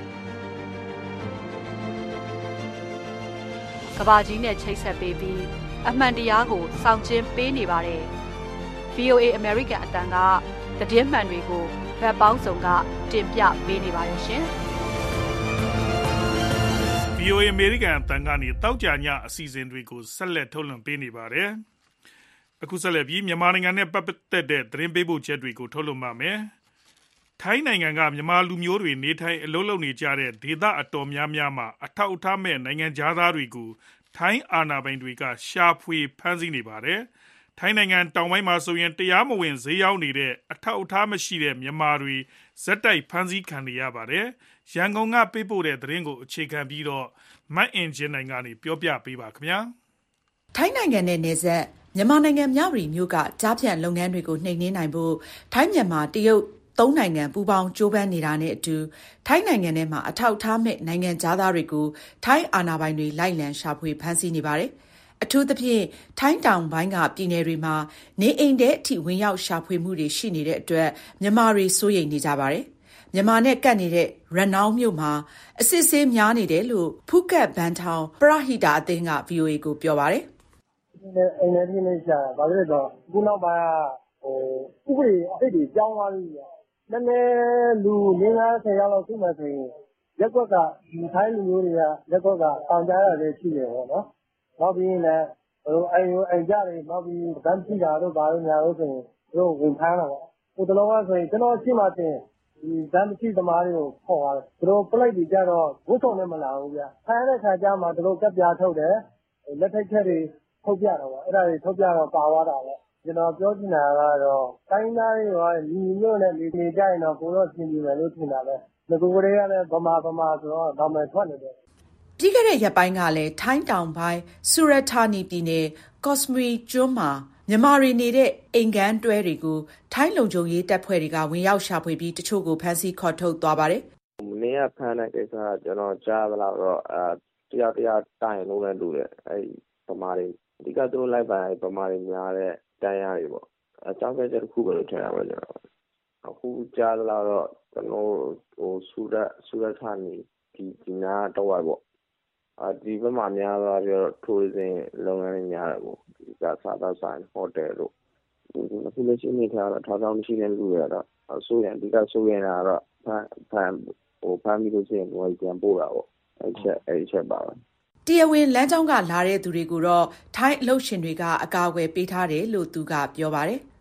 ကဘာကြီးနဲ့ချိတ်ဆက်ပေးပြီးအမှန်တရားကိုစောင့်ကျဉ်ပေးနေပါတယ်။ VOA American အတန်ကသတင်းမှန်တွေကိုဘက်ပေါင်းစုံကတင်ပြပေးနေပါတယ်ရှင်။ VOA American အတန်ကနေတောက်ကြညအစီအစဉ်တွေကိုဆက်လက်ထုတ်လွှင့်ပေးနေပါတယ်။အခုဆက်လက်ပြီးမြန်မာနိုင်ငံနဲ့ပတ်သက်တဲ့သတင်းပေးပို့ချက်တွေကိုထုတ်လွှင့်ပါမယ်။ထိုင်းနိုင်ငံကမြန်မာလူမျိုးတွေနေထိုင်အလုပ်လုပ်နေကြတဲ့ဒေသအတော်များများမှာအထောက်အထားမဲ့နိုင်ငံသားတွေကိုထိုင်းအာဏာပိုင်တွေကရှာဖွေဖမ်းဆီးနေပါတယ်။ထိုင်းနိုင်ငံတောင်ပိုင်းမှာဆိုရင်တရားမဝင်ဈေးရောက်နေတဲ့အထောက်အထားမရှိတဲ့မြန်မာတွေဇက်တိုက်ဖမ်းဆီးခံနေရပါတယ်။ရန်ကုန်ကပေးပို့တဲ့သတင်းကိုအခြေခံပြီးတော့မတ်အင်ဂျင်နိုင်ကနေပြောပြပေးပါခင်ဗျာ။ထိုင်းနိုင်ငံနဲ့နယ်စပ်မြန်မာနိုင်ငံမြဝတီမြို့ကကြားဖြတ်လုပ်ငန်းတွေကိုနှိမ်နင်းနိုင်ဖို့ထိုင်းမြန်မာတရုတ်သုံးနိုင်ငံပူးပေါင်းကြိုးပမ်းနေတာနဲ့အတူထိုင်းနိုင်ငံထဲမှာအထောက်အထားမဲ့နိုင်ငံသားတွေကိုထိုင်းအာဏာပိုင်တွေလိုက်လံရှာဖွေဖမ်းဆီးနေပါတယ်။အထူးသဖြင့်ထိုင်းတောင်ပိုင်းကပြည်နယ်တွေမှာနေအိမ်တဲ့အထိဝင်ရောက်ရှာဖွေမှုတွေရှိနေတဲ့အတွက်မြန်မာတွေစိုးရိမ်နေကြပါတယ်။မြန်မာနဲ့ကပ်နေတဲ့ရနောင်းမြို့မှာအစစ်ဆေးများနေတယ်လို့ဖူးကတ်ဘန်ထောင်ပရဟိတအသင်းက VOA ကိုပြောပါတယ်။အိမ်ထဲပြင်းနေရှာတာဘာလို့လဲဆိုတော့ခုနောက်ပိုင်းဥပဒေအစ်တွေကြောင်းသွားပြီ။နည်းနည်းလူ50ယောက်လောက်ရှိမှဆိုရင်ရက်ကွက်ကဒီထိုင်းလူမျိုးတွေကရက်ကွက်ကတောင်ကြားရတယ်ရှိတယ်ပေါ့နော်။နောက်ပြီးရင်လည်းအိမ်ကြတွေနောက်ပြီးဗန်းပြတာတို့ဘာလို့ညာလို့ဆိုရင်တို့ဝင်ဖမ်းတာပေါ့။ဟိုတလောကဆိုရင်ကျွန်တော်ရှိမှတင်ဒီဗန်းပြသမားတွေကိုခေါ်သွားတယ်။တို့ပလိုက်တွေကြတော့ဝတ်ဆောင်နဲ့မလာဘူးဗျ။ဖမ်းတဲ့ခါကျမှတို့ကပ်ပြားထုတ်တယ်။လက်ထိတ်ချက်တွေထုတ်ပြတော့ပေါ့။အဲ့ဒါတွေထုတ်ပြတော့ပါသွားတာပေါ့။ကျွန်တော်ပြောချင်တာကတော့တိုင်းသားတွေကညီမျိုးနဲ့နေကြရင်တော့ကိုတော့ပြင်ပြမယ်လို့ထင်တာပဲ။ဒီကိုယ်တွေကလည်းဗမာဆိုတော့တောင်မဲ့ထွက်နေတယ်။ပြီးခဲ့တဲ့ရက်ပိုင်းကလည်းထိုင်းတောင်ပိုင်းဆူရဌာနီပြည်နယ်ကော့စမီကျွန်းမှာမြန်မာတွေနေတဲ့အိမ်ကန်းတွဲတွေကိုထိုင်းလုံခြုံရေးတပ်ဖွဲ့တွေကဝင်ရောက်ရှာဖွေပြီးတချို့ကိုဖမ်းဆီးခေါ်ထုတ်သွားပါတယ်။မင်းကဖမ်းတဲ့ကိစ္စကကျွန်တော်ကြားသလောက်တော့တယောက်တိုင်လုံးနဲ့တူတယ်။အဲဒီဗမာတွေအဓိကသူတို့လိုက်ပါဗမာတွေများတဲ့တန်းရတွေပေါ့အကြောင်းပြချက်တစ်ခုပဲလို့ထင်တာပဲကျွန်တော်အခုကြားလာတော့ကျွန်တော်ဆူရဌာနီဒီနာတော့ဝိုက်ပေါ့ဒီဘက်မှာများသွားပြီးတော့ထိုးစင်လုပ်ငန်းတွေများတယ်ပေါ့ဒီကစားတော့ဆိုင်ဟိုတယ်တို့အခုလက်ရှိနေထားတော့ထောက်ထောက်မရှိတဲ့လူတွေတော့ဆိုရင်ဒီကဆိုရင်တော့ဖမ်းပြီးလို့ရှိရင်ကိုယ်ပြန်ပို့တာပေါ့အဲ့ချက်ပါပဲတရားဝင်လမ်းကြောင်းကလာတဲ့သူတွေကိုတော့ထိုင်းအလုပ်ရှင်တွေကအကာအကွယ်ပေးထားတယ်လို့သူကပြောပါတယ်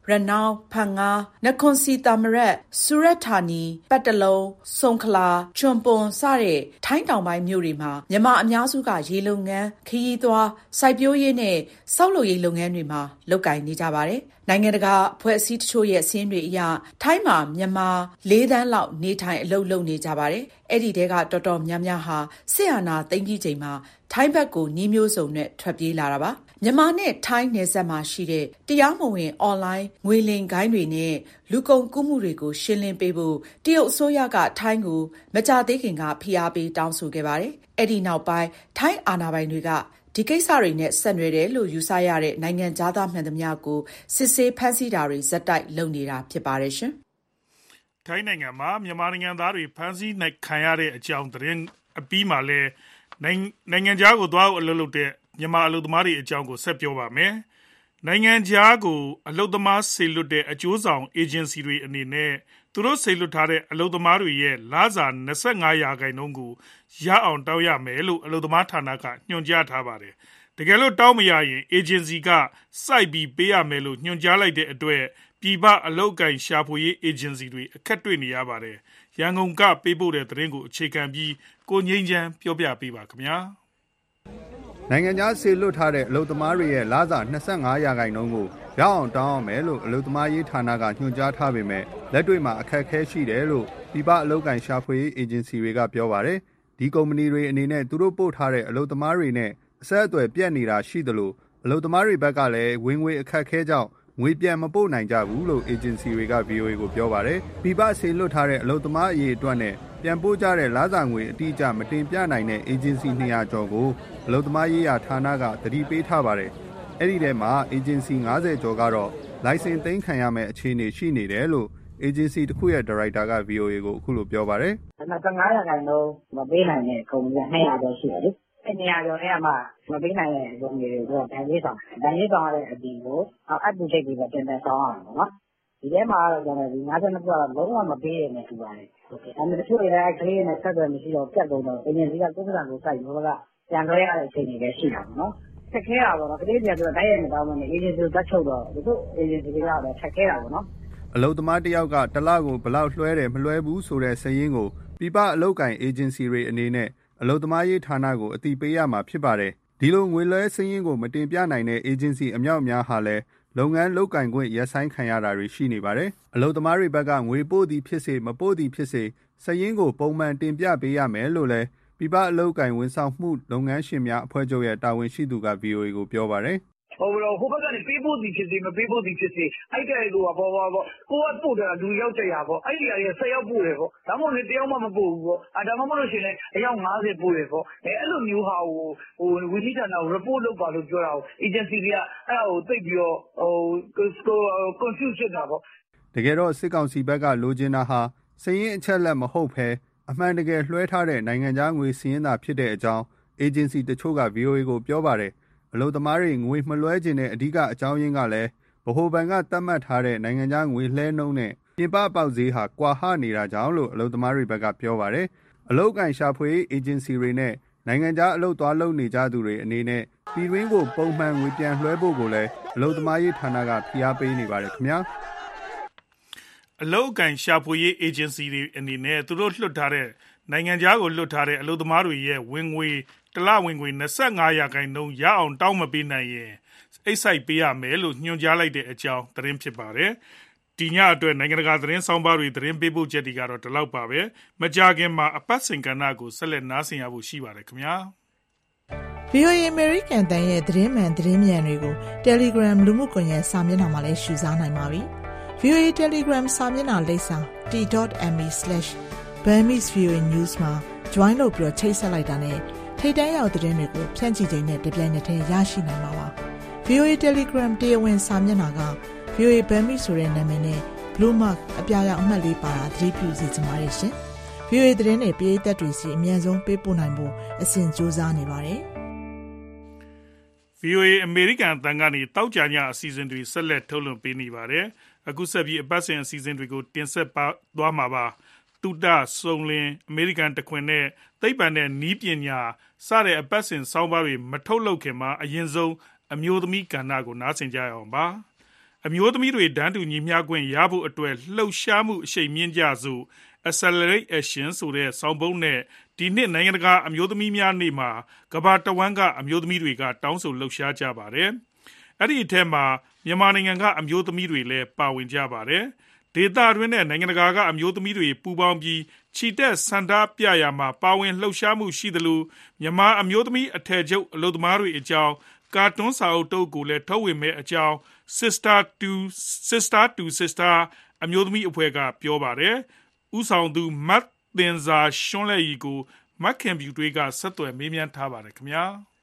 ရနောင်းဖန်ငါနခွန်စီတာမရက်ဆူရက်ဌာနီပတ်တလုံးစုံခလာချွန်ပွန်စတဲ့ထိုင်းတောင်ပိုင်းမြို့တွေမှာမြန်မာအများစုကရေလုပ်ငန်းခရီးသွားစိုက်ပျိုးရေးနဲ့စောက်လုပ်ရေးလုပ်ငန်းတွေမှာလုပ်ကိုင်နေကြပါတယ်နိုင်ငံတကာအဖွဲ့အစည်းတချို့ရဲ့စာရင်းတွေအရထိုင်းမှာမြန်မာ4 သန်းလောက်နေထိုင်အလုပ်လုပ်နေကြပါတယ်အဲ့ဒီတဲကတော်တော်များများဟာစစ်အာဏာသိမ်းပြီးချိန်မှာထိုင်းဘက်ကိုနှီးမျိုးစုံနဲ့ထွက်ပြေးလာတာပါမြန်မာနဲ့ထိုင်းနယ်စပ်မှာရှိတဲ့တရားမဝင်အွန်လိုင်းငွေလိမ်ဂိုဏ်းတွေနဲ့လူကုန်ကူးမှုတွေကိုရှင်းလင်းပေးဖို့တရုတ်အစိုးရကထိုင်းကိုမကြာသေးခင်ကဖိအားပေးတောင်းဆိုခဲ့ပါတယ်အဲ့ဒီနောက်ပိုင်းထိုင်းအာဏာပိုင်တွေကဒီကိစ္စတွေနဲ့ဆက်နွယ်တယ်လို့ယူဆရတဲ့နိုင်ငံသားမှန်သမျှကိုစစ်ဆေးဖမ်းဆီးတာတွေဇက်တိုက်လုပ်နေတာဖြစ်ပါတယ်ရှင်။ထိုင်းနိုင်ငံမှာမြန်မာနိုင်ငံသားတွေဖမ်းဆီးနိုင်ခံရတဲ့အကြောင်းသတင်းအပြီးမှာလဲနိုင်ငံခြားကိုသွားအလုပ်လုပ်တဲ့မြန်မာအလုပ်သမားတွေအကြောင်းကိုဆက်ပြောပါမယ်။နိုင်ငံခြားကိုအလုပ်သမားစေလွှတ်တဲ့အကျိုးဆောင်အေဂျင်စီတွေအနေနဲ့သူတို့စေလွှတ်ထားတဲ့အလုပ်သမားတွေရဲ့လစာ25%ကိုရအောင်တောင်းရမယ်လို့အလုပ်သမားဌာနကညွှန်ကြားထားပါတယ်။တကယ်လို့တောင်းမရရင်အေဂျင်စီကစိုက်ပြီးပေးရမယ်လို့ညွှန်ကြားလိုက်တဲ့အတွက်ပြည်ပအလုပ်ကိုင်ရှာဖွေရေးအေဂျင်စီတွေအခက်တွေ့နေရပါတယ်။ရန်ကုန်ကပေးပို့တဲ့သတင်းကိုအခြေခံပြီးကိုငိမ့်ချမ်းပြောပြပေးပါခင်ဗျာ။နိုင်ငံခြားစေလွှတ်ထားတဲ့အလုပ်သမားတွေရဲ့လစာ25%ကိုရအောင်တောင်းရမယ်လို့အလုပ်သမားရေးဌာနကညွှန်ကြားထားပေမဲ့လက်တွေ့မှာအခက်အခဲရှိတယ်လို့ပြည်ပအလုပ်ကိုင်ရှာဖွေရေးအေဂျင်စီတွေကပြောပါတယ်။ဒီကုမ္ပဏီတွေအနေနဲ့သူတို့ပို့ထားတဲ့အလုပ်သမားတွေနဲ့အဆက်အသွယ်ပြတ်နေတာရှိသလိုအလုပ်သမားတွေဘက်ကလည်းဝင်ငွေအခက်အခဲကြောင့်ငွေပြန်မပို့နိုင်ကြဘူးလို့အေဂျင်စီတွေက VOA ကိုပြောပါတယ်။ပြည်ပစေလွှတ်ထားတဲ့အလုပ်သမားအရေးအတွက်နဲ့ပြန်ပို့ကြတဲ့လစာငွေအတိအကျမတင်ပြနိုင်တဲ့အေဂျင်စီ200ကျော်ကိုအလုပ်သမားရေးရာဌာနကသတိပေးထားပါတယ်။အဲ့ဒီထဲမှာအေဂျင်စီ90ကျော်ကတော့လိုင်စင်သိမ်းခံရမယ့်အခြေအနေရှိနေတယ်လို့အေဂျင်စီတစ်ခုရဲ့ဒါရိုက်တာက VOA ကိုအခုလိုပြောပါတယ်။25%မပေးနိုင်တဲ့ကုမ္ပဏီက200ကျော်ရှိတယ်လေ။အဲ့200ကျော်ထဲမှာမပေးနိုင်တဲ့ကုမ္ပဏီတွေကဒဏ်ရေးဆောင်ရတဲ့အပြင်ကိုအပ်ပူချိတ်ပြီးတော့တင်တဲ့ဆောင်ရအောင်ပေါ့နော်။ဒီထဲမှာတော့ကျွန်တော်ဒီ52ကတော့လုံးဝမပေးရနဲ့ပြပါတယ်။အဲ့ဒီတချို့တွေလည်းအဲ့ကလေးနဲ့ဆက်သွယ်မရှိတော့ပြတ်ကုန်တော့အေဂျင်စီကကိုယ်ကကိုစိုက်ဘောကပြန်လွှဲရတဲ့အခြေအနေလည်းရှိတာပေါ့နော်။ဆက်ခဲတာပေါ့နော်။ကလေးတွေကဆိုတော့တိုက်ရိုက်မတောင်းဘူးအေဂျင်စီကိုတက်ချုပ်တော့သူအေဂျင်စီတွေကလည်းဆက်ခဲတာပေါ့နော်။အလုပ်သမားတယောက်ကတစ်လကိုဘယ်လောက်လွှဲတယ်မလွှဲဘူးဆိုတဲ့စာရင်းကိုပြည်ပအလုပ်ကိုင်အေဂျင်စီတွေအနေနဲ့အလုပ်သမားရေးဌာနကိုအသိပေးရမှာဖြစ်ပါတယ်။ဒီလိုငွေလွှဲစာရင်းကိုမတင်ပြနိုင်တဲ့အေဂျင်စီအများအများဟာလည်းလုပ်ငန်းလုပ်ကိုင်ခွင့်ရပ်ဆိုင်းခံရတာတွေရှိနေပါတယ်။အလုပ်သမားတွေဘက်ကငွေပို့သည်ဖြစ်စေမပို့သည်ဖြစ်စေစာရင်းကိုပုံမှန်တင်ပြပေးရမယ်လို့လည်းပြည်ပအလုပ်ကိုင်ဝန်ဆောင်မှုလုပ်ငန်းရှင်များအဖွဲ့ချုပ်ရဲ့တာဝန်ရှိသူက VOA ကိုပြောပါတယ်။ဟိုဘက်ကနေပေးဖို့သည်ဖြစ်စေမပေးဖို့သည်ဖြစ်စေအဲ့တဲ့ကိုကကိုကပို့တာလူရောက်100ပေါ့အဲ့ဒီအရာ10ယောက်ပို့တယ်ပေါ့ဒါမှမဟုတ်လည်း1ယောက်မှမပို့ဘူးပေါ့ဒါမှမဟုတ်လို့ရှိရင်လည်းအယောက်50ပို့တယ်ပေါ့အဲ့လိုမျိုးဟာဟိုဝီကြီးဌာနကို report လုပ်ပါလို့ပြောတာကို agency တွေကအဲ့ဒါကိုသိပြီးတော့confuse ဖြစ်တာပေါ့တကယ်တော့စစ်ကောင်စီဘက်ကလိုချင်တာဟာစာရင်းအချက်လက်မဟုတ်ဘဲအမှန်တကယ်လွှဲထားတဲ့နိုင်ငံခြားငွေစည်းရင်းသာဖြစ်တဲ့အကြောင်းအေဂျင်စီတချို့က VOA ကိုပြောပါတယ်အလုပ်သမားတွေငွေမလွှဲခြင်းတဲ့အဓိကအကြောင်းရင်းကလည်းဗဟိုဘဏ်ကသတ်မှတ်ထားတဲ့နိုင်ငံခြားငွေလှဲနှုန်းနဲ့ပြင်ပပေါက်ဈေးဟာကွာဟနေတာကြောင့်လို့အလုပ်သမားတွေဘက်ကပြောပါတယ်အလုပ်ကိုင်ရှာဖွေအေဂျင်စီတွေနဲ့နိုင်ငံခြားအလုပ်သွားလုပ်နေကြသူတွေအနေနဲ့ပြည်တွင်းကိုပုံမှန်ငွေပြန်လွှဲဖို့ကိုလည်းအလုပ်သမားရေးဌာနကဖိအားပေးနေပါတယ်ခင်ဗျာအလုပ်ကိုင်ရှာဖွေရေးအေဂျင်စီတွေအနေနဲ့သူတို့လွှတ်ထားတဲ့နိုင်ငံခြားကိုလွှတ်ထားတဲ့အလုပ်သမားတွေရဲ့ဝင်ငွေတလဝင်ငွေ25%ရအောင်တောင်းမပေးနိုင်ရင်အိတ်ဆိုင်ပေးရမယ်လို့ညွှန်ကြားလိုက်တဲ့အကြောင်းသတင်းဖြစ်ပါတယ်။ဒီညအတွက်နိုင်ငံတကာသတင်းဆောင်ပါတွေသတင်းပေးပို့ချက်တွေကတော့ဒီလောက်ပါပဲ။မကြာခင်မှာအပတ်စဉ်ကဏ္ဍကိုဆက်လက်နားဆင်ရဖို့ရှိပါတယ်ခင်ဗျာ။ VOA American တန်ရဲ့သတင်းမှန်သတင်းမြန်တွေကို Telegram လူမှုကွန်ရက်စာမျက်နှာမှာလည်းရှုစားနိုင်ပါပြီ။ VOA Telegram စာမျက်နှာလိပ်စာ t.me/Burmese VOA News မှာ join လုပ်ပြီးချိတ်ဆက်လိုက်တာနဲ့ထိပ်တန်းရောက်သတင်းတွေကိုဖြန့်ချိခြင်းနဲ့တပြိုင်နက်တည်းရရှိနိုင်မှာပါ။ VOA Telegram တရားဝင်စာမျက်နှာက VOA Burmese ဆိုတဲ့နာမည်နဲ့ Blue Mark အပြာရောင်အမှတ်လေးပါတာသတိပြုစီကြပါရရှင်။ VOA သတင်းတွေပရိသတ်တွေစီအမြန်ဆုံးပေးပို့နိုင်ဖို့အစဉ်ကြိုးစားနေပါတယ်။ VOA အမေရိကန်အသံကနေတောက်ကြညအစီအစဉ်တွေဆက်လက်ထုတ်လွှင့်ပေးနေပါတယ်။အခုဆက်ပြီးအပတ်စဉ်အစီအစဉ်တွေကိုတင်ဆက်သွားမှာပါ။တူတာစုံလင်အမေရိကန်တခွင်နဲ့သိပ္ပံနဲ့နီးပညာစတဲ့အပတ်စဉ်ဆောင်းပါးတွေမထုတ်လုပ်ခင်မှာအရင်ဆုံးအမျိုးသမီးကဏ္ဍကိုနားဆင်ကြရအောင်ပါအမျိုးသမီးတွေတန်းတူညီမျှခွင့်ရဖို့အတွက်လှုပ်ရှားမှုအရှိန်မြင့်ကြစို့ Accelerate Action ဆိုတဲ့ဆောင်ပုဒ်နဲ့ဒီနှစ်နိုင်ငံတကာအမျိုးသမီးများနေ့မှာကမ္ဘာတဝန်းကအမျိုးသမီးတွေကတောင်းဆိုလှုပ်ရှားကြပါတယ်။အဲ့ဒီအထက်မှာမြန်မာနိုင်ငံကအမျိုးသမီးတွေလည်းပါဝင်ကြပါတယ်။ဒေသတွင်းနဲ့နိုင်ငံတကာကအမျိုးသမီးတွေပူးပေါင်းပြီးချီတက်ဆန္ဒပြရာမှာပါဝင်လှုပ်ရှားမှုရှိသလိုမြန်မာအမျိုးသမီးအထည်ချုပ်အလုပ်သမားတွေအကြောင်းကာတွန်းစာအုပ်တုပ်ကိုလည်းထုတ်ဝေမဲ့အကြောင်း Sister to Sister အမျိုးသမီးအဖွဲ့ကပြောပါတယ်။ဥဆောင်သူမတ်သင်ဇာရှွန်းလက်ရီကိုမတ်ခင်ဗျူတွေကဆက်သွယ်မေးမြန်းထားပါတယ်ခင်ဗျာ။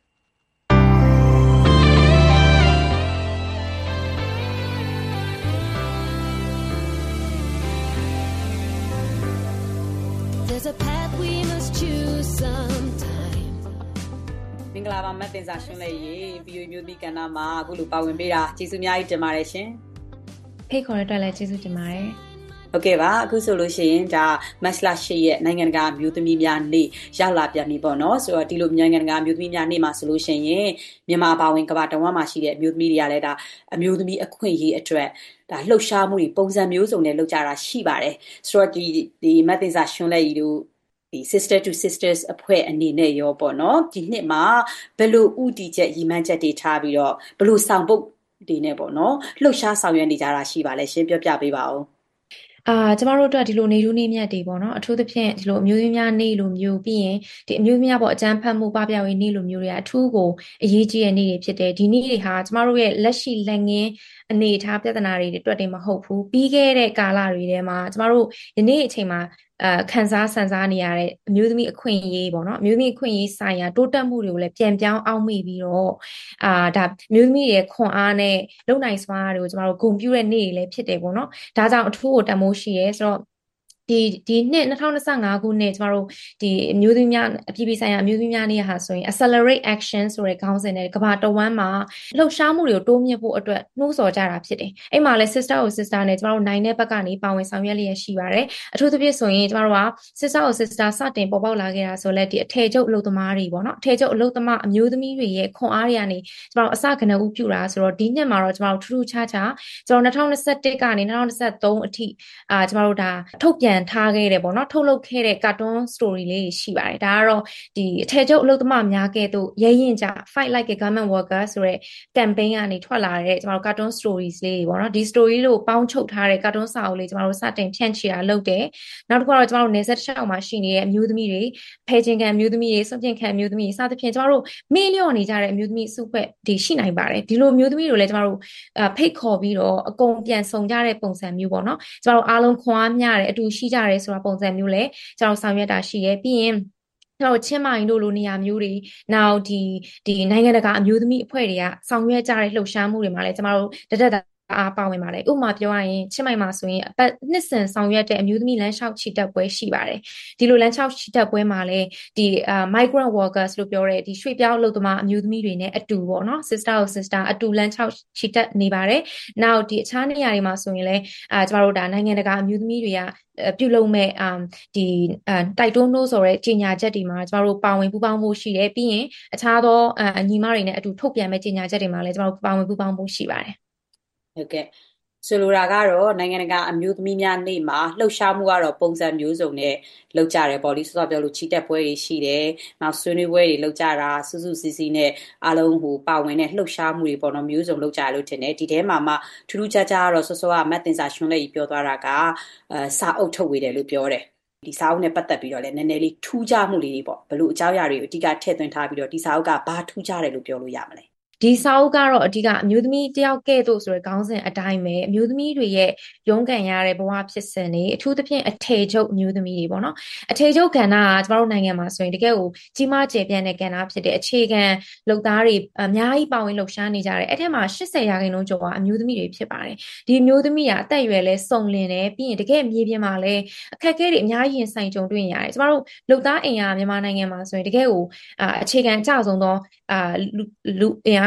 There's a path we must choose sometime မင်္ဂလာပါမတ်တင်စာရှင်းလေးရေဗီအိုအေမျိုးသမီးကဏ္ဍမှာအခုလိုပါဝင်ပေးတာကျေးဇူးအများကြီးတင်ပါတယ်ရှင်ဖိတ်ခေါ်ရတဲ့လည်းကျေးဇူးတင်ပါတယ်ဟုတ်ကဲ့ပါအခုဆိုလို့ရှိရင်ဒါမတ်လ8ရက်နိုင်ငံတကာအမျိုးသမီးများနေ့ရောက်လာပြန်ပြီပေါ့နော်ဆိုတော့ဒီလိုနိုင်ငံတကာအမျိုးသမီးများနေ့မှာဆိုလို့ရှိရင်မြန်မာပါဝင်ကမ္ဘာတဝန်းမှာရှိတဲ့အမျိုးသမီးတွေကလည်းဒါအမျိုးသမီးအခွင့်အရေးအတွက်ဒါလှုပ်ရှားမှုတွေပုံစံမျိုးစုံနဲ့လုပ်ကြတာရှိပါတယ်ဆိုတော့ဒီမတ်တင်စာရှင်းလက်ရီတို့ဒီ Sister to Sisters အဖွဲ့အနေနဲ့ရောပေါ့နော်ဒီနှစ်မှာဘယ်လိုဥတီချက်ရည်မှန်းချက်တွေထားပြီးတော့ဘယ်လိုဆောင်ပုဒ်တွေနဲ့ပေါ့နော်လှုပ်ရှားဆောင်ရွက်နေကြတာရှိပါလဲရှင်းပြောပြပေးပါဦးကျမတို့အတွက်ဒီလိုနေထူးနေ့မြတ်တွေပေါ့နော်အထူးသဖြင့်ဒီလိုအမျိုးသမီးများနေ့လိုမျိုးပြီးရင်ဒီအမျိုးသမီးများပေါ့အကြမ်းဖက်မှုပပျောက်ရေးနေ့လိုမျိုးတွေအထူးကိုအရေးကြီးတဲ့နေ့တွေဖြစ်တယ်ဒီနေ့တွေဟာကျမတို့ရဲ့လက်ရှိလက်ငင်းအနေအထားပြဿနာတွေအတွက်တင်မဟုတ်ဘူးပြီးခဲ့တဲ့ကာလတွေထဲမှာကျမတို့ဒီနေ့အချိန်မှာခံစားနေရတဲ့အမျိုးသမီးအခွင့်အရေးပေါ့နော်အမျိုးသမီးအခွင့်အရေးဆိုင်ရာတိုးတက်မှုတွေကိုလည်းပြန်ပြောင်းအောင်မိပြီးတော့ဒါအမျိုးသမီးရဲ့ခွန်အားနဲ့လုံနိုင်စွာတွေကိုကျမတို့ဂုဏ်ပြုတဲ့နေ့တွေလည်းဖြစ်တယ်ပေါ့နော်ဒါကြောင့်အထူးကိုတန်ဖိုးရှိရဲဆိုတော့ဒီနှစ်2025ခုနှစ်ကျမတို့ဒီအမျိုးသမီးများအပြည်ပြည်ဆိုင်ရာအမျိုးသမီးများနေ့ဟာဆိုရင် Accelerate Action ဆိုတဲ့ခေါင်းစဉ်နဲ့ကမ္ဘာတဝန်းမှာလှုပ်ရှားမှုတွေကိုတိုးမြှင့်ဖို့အတွက်နှိုးဆော်ကြတာဖြစ်တယ်။အဲ့မှာလဲ Sister to Sister နဲ့ကျမတို့နိုင်တဲ့ဘက်ကနေပါဝင်ဆောင်ရွက်လျက်ရှိပါတယ်။အထူးသဖြင့်ဆိုရင်ကျမတို့က Sister to Sister စတင်ပေါ်ပေါက်လာခဲ့တာဆိုလဲဒီအထည်ချုပ်အလုပ်သမားတွေပေါ့နော်။အထည်ချုပ်အလုပ်သမားအမျိုးသမီးတွေရဲ့ခွန်အားတွေကနေကျမတို့အစကနဦးပြုတာဆိုတော့ဒီနှစ်မှာတော့ကျမတို့ထူးထူးခြားခြားကျမတို့2021ကနေ2023အထိကျမတို့ဒါထုတ်ပြန်ထားခဲ့တယ်ပေါ့နော်ထုတ်လုပ်ခဲ့တဲ့ cartoon story လေးရှိပါတယ်ဒါကတော့ဒီအထည်ချုပ်အလုပ်သမားများကဲ့သို့ရဲရင်ကြ fight like a garment worker ဆိုတဲ့ campaign ကနေထွက်လာတဲ့ကျမတို့ cartoon stories လေးပေါ့နော်ဒီ story လို့ပေါင်းချုပ်ထားတဲ့ cartoon စာအုပ်လေးကျမတို့စတင်ဖြန့်ချီတာလုပ်တယ်နောက်တစ်ခုကတော့ကျမတို့နေဆက်တစ်လျှောက်မှာရှိနေတဲ့အမျိုးသမီးတွေဖဲချင်းခံအမျိုးသမီးတွေစွန့်ပစ်ခံအမျိုးသမီးတွေစသဖြင့်ကျမတို့မေ့လျော့နေကြတဲ့အမျိုးသမီးစုဖွဲ့ဒီရှိနိုင်ပါတယ်ဒီလိုမျိုးသမီးတွေလည်းကျမတို့ဖိတ်ခေါ်ပြီးတော့အကုန်ပြန်ဆောင်ကြတဲ့ပုံစံမျိုးပေါ့နော်ကျမတို့အားလုံးခွန်အားမျှတယ်အတူရှိကြတယ်ဆိုတာပုံစံမျိုးလဲကျွန်တော်ဆောင်ရွက်တာရှိရဲပြီးရင်ကျွန်တော်ချင်းမိုင်တို့လိုနေရာမျိုးတွေနောက်ဒီနိုင်ငံတကာအမျိုးသမီးအဖွဲ့တွေကဆောင်ရွက်ကြတဲ့လှုပ်ရှားမှုတွေမှာလဲကျွန်တော်တို့တက်အားပါဝင်ပါတယ်ဥပမာပြောရရင်ချင်းမိုင်မှာဆိုရင်နှစ်စဉ်ဆောင်ရွက်တဲ့အမျိုးသမီးလမ်းလျှောက်ချီတက်ပွဲရှိပါတယ်ဒီလိုလမ်းလျှောက်ချီတက်ပွဲမှာလဲဒီmigrant workers လို့ပြောတဲ့ဒီရွှေ့ပြောင်းအလုပ်သမားအမျိုးသမီးတွေနဲ့အတူပေါ့နော် sister to sister အတူလမ်းလျှောက်ချီတက်နေပါတယ်နောက်ဒီအခြားနေရာတွေမှာဆိုရင်လဲကျမတို့ဒါနိုင်ငံတကာအမျိုးသမီးတွေကပြုလုပ်မဲ့ဒီတိုက်တွန်းလို့ဆိုရဲကြေညာချက်တွေမှာကျမတို့ပါဝင်ပူးပေါင်းဖို့ရှိတယ်ပြီးရင်အခြားသောညီမတွေနဲ့အတူထုတ်ပြန်မဲ့ကြေညာချက်တွေမှာလည်းကျမတို့ပါဝင်ပူးပေါင်းဖို့ရှိပါတယ်ဟုတ်ကဲ့ဆိုလိုတာကတော့နိုင်ငံတကာအမျိုးသမီးများနေ့မှာလှုပ်ရှားမှုကတော့ပုံစံမျိုးစုံနဲ့လုပ်ကြတယ်ပေါ့လေစောစောပြောလို့ချီတက်ပွဲတွေရှိတယ်နောက်ဆွေးနွေးပွဲတွေလုပ်ကြတာစုစုစည်းစည်းနဲ့အားလုံးဟိုပါဝင်တဲ့လှုပ်ရှားမှုတွေပေါ့နော်မျိုးစုံလုပ်ကြရလို့ထင်တယ်ဒီထဲမှာမှထူးထူးခြားခြားကတော့စောစောကမတ်တင်စာရှွန်းလက်ကြီးပြောသွားတာကစာအုပ်ထုတ်ဝေတယ်လို့ပြောတယ်ဒီစာအုပ်နဲ့ပတ်သက်ပြီးတော့လည်းနည်းနည်းလေးထူးခြားမှုလေးတွေပေါ့ဘလို့အကြောင်းအရာတွေကိုအဓိကထည့်သွင်းထားပြီးတော့ဒီစာအုပ်ကဘာထူးခြားတယ်လို့ပြောလို့ရမလဲဒီစာအုပ်ကတော့အဓိကအမျိုးသမီးတယောက်ကဲ့သို့ဆိုတဲ့ခေါင်းစဉ်အတိုင်းပဲအမျိုးသမီးတွေရဲ့ရုန်းကန်ရတဲ့ဘဝဖြစ်စဉ်တွေအထူးသဖြင့်အထည်ချုပ်အမျိုးသမီးတွေပေါ့နော်အထည်ချုပ်ကဏ္ဍကကျမတို့နိုင်ငံမှာဆိုရင်တကယ်ကိုကြီးမားကျယ်ပြန့်တဲ့ကဏ္ဍဖြစ်တဲ့အခြေခံလုပ်သားတွေအများကြီးပါဝင်လှုပ်ရှားနေကြတယ်အဲ့ထက်မှာ80%ကျော်ကအမျိုးသမီးတွေဖြစ်ပါတယ်ဒီအမျိုးသမီးကအသက်အရွယ်လဲစုံလင်တယ်ပြီးရင်တကယ်မြေပြင်မှာလဲအခက်အခဲတွေအများကြီးရင်ဆိုင်ကြုံတွေ့ရတယ်ကျမတို့လုပ်သားအင်အားမြန်မာနိုင်ငံမှာဆိုရင်တကယ်ကိုအခြေခံအကျဆုံးသောလူအင်အား